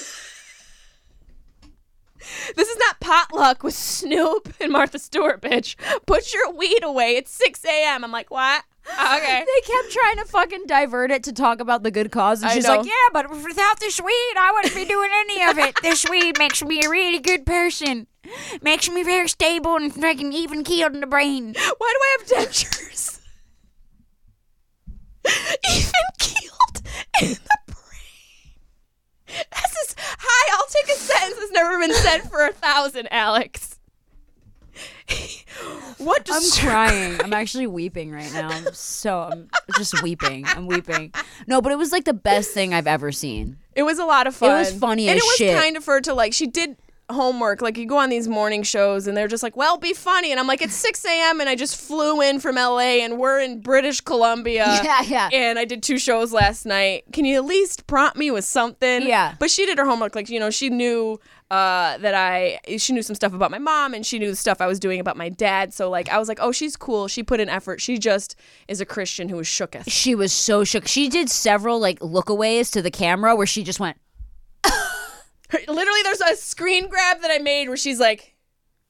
This is not Potluck with Snoop and Martha Stewart, bitch. Put your weed away. It's six a.m. I'm like, what? Okay. they kept trying to fucking divert it to talk about the good cause, and I she's know. like, "Yeah, but without this weed, I wouldn't be doing any of it. This weed makes me a really good person. Makes me very stable and fucking even keeled in the brain." Why do I have dentures? Even keeled in the brain. This is hi. I'll take a sentence that's never been said for a thousand, Alex. What? I'm Does crying. I'm actually weeping right now. I'm so I'm just weeping. I'm weeping. No, but it was like the best thing I've ever seen. It was a lot of fun. was funny and as it was shit. kind of for her to like. She did homework. Like you go on these morning shows and they're just like, "Well, be funny," and I'm like, "It's six a.m. and I just flew in from L A and we're in British Columbia." Yeah, yeah. And I did two shows last night. Can you at least prompt me with something? Yeah. But she did her homework. Like, you know, she knew uh, that I, she knew some stuff about my mom and she knew the stuff I was doing about my dad. So, like, I was like, oh, she's cool. She put in effort. She just is a Christian who was shooketh. She was so shook. She did several like lookaways to the camera where she just went. Her- literally, there's a screen grab that I made where she's like,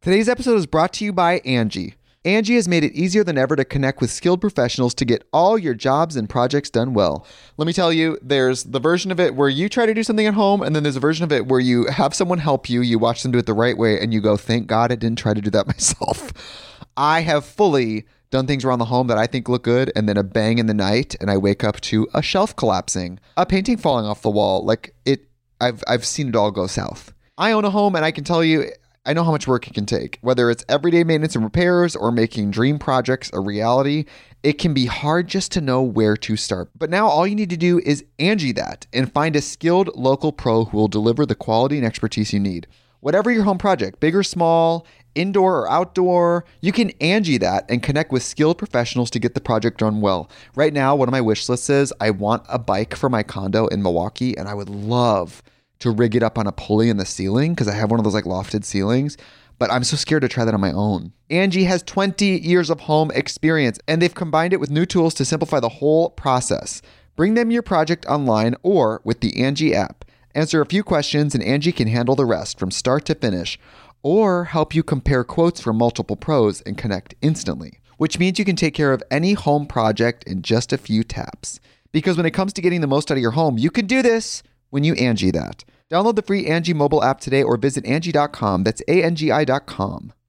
Today's episode is brought to you by Angie. Angie has made it easier than ever to connect with skilled professionals to get all your jobs and projects done well. Let me tell you, there's the version of it where you try to do something at home, and then there's a version of it where you have someone help you, you watch them do it the right way, and you go, thank God I didn't try to do that myself. I have fully done things around the home that I think look good, and then a bang in the night, and I wake up to a shelf collapsing, a painting falling off the wall. Like it, I've I've seen it all go south. I own a home, and I can tell you, I know how much work it can take. Whether it's everyday maintenance and repairs or making dream projects a reality, it can be hard just to know where to start. But now all you need to do is Angie that and find a skilled local pro who will deliver the quality and expertise you need. Whatever your home project, big or small, indoor or outdoor, you can Angie that and connect with skilled professionals to get the project done well. Right now, one of my wish lists is I want a bike for my condo in Milwaukee, and I would love to rig it up on a pulley in the ceiling because I have one of those like lofted ceilings, but I'm so scared to try that on my own. Angie has twenty years of home experience, and they've combined it with new tools to simplify the whole process. Bring them your project online or with the Angie app. Answer a few questions and Angie can handle the rest from start to finish, or help you compare quotes from multiple pros and connect instantly, which means you can take care of any home project in just a few taps. Because when it comes to getting the most out of your home, you can do this when you Angie that. Download the free Angie mobile app today or visit Angie dot com. That's A N G I dot com.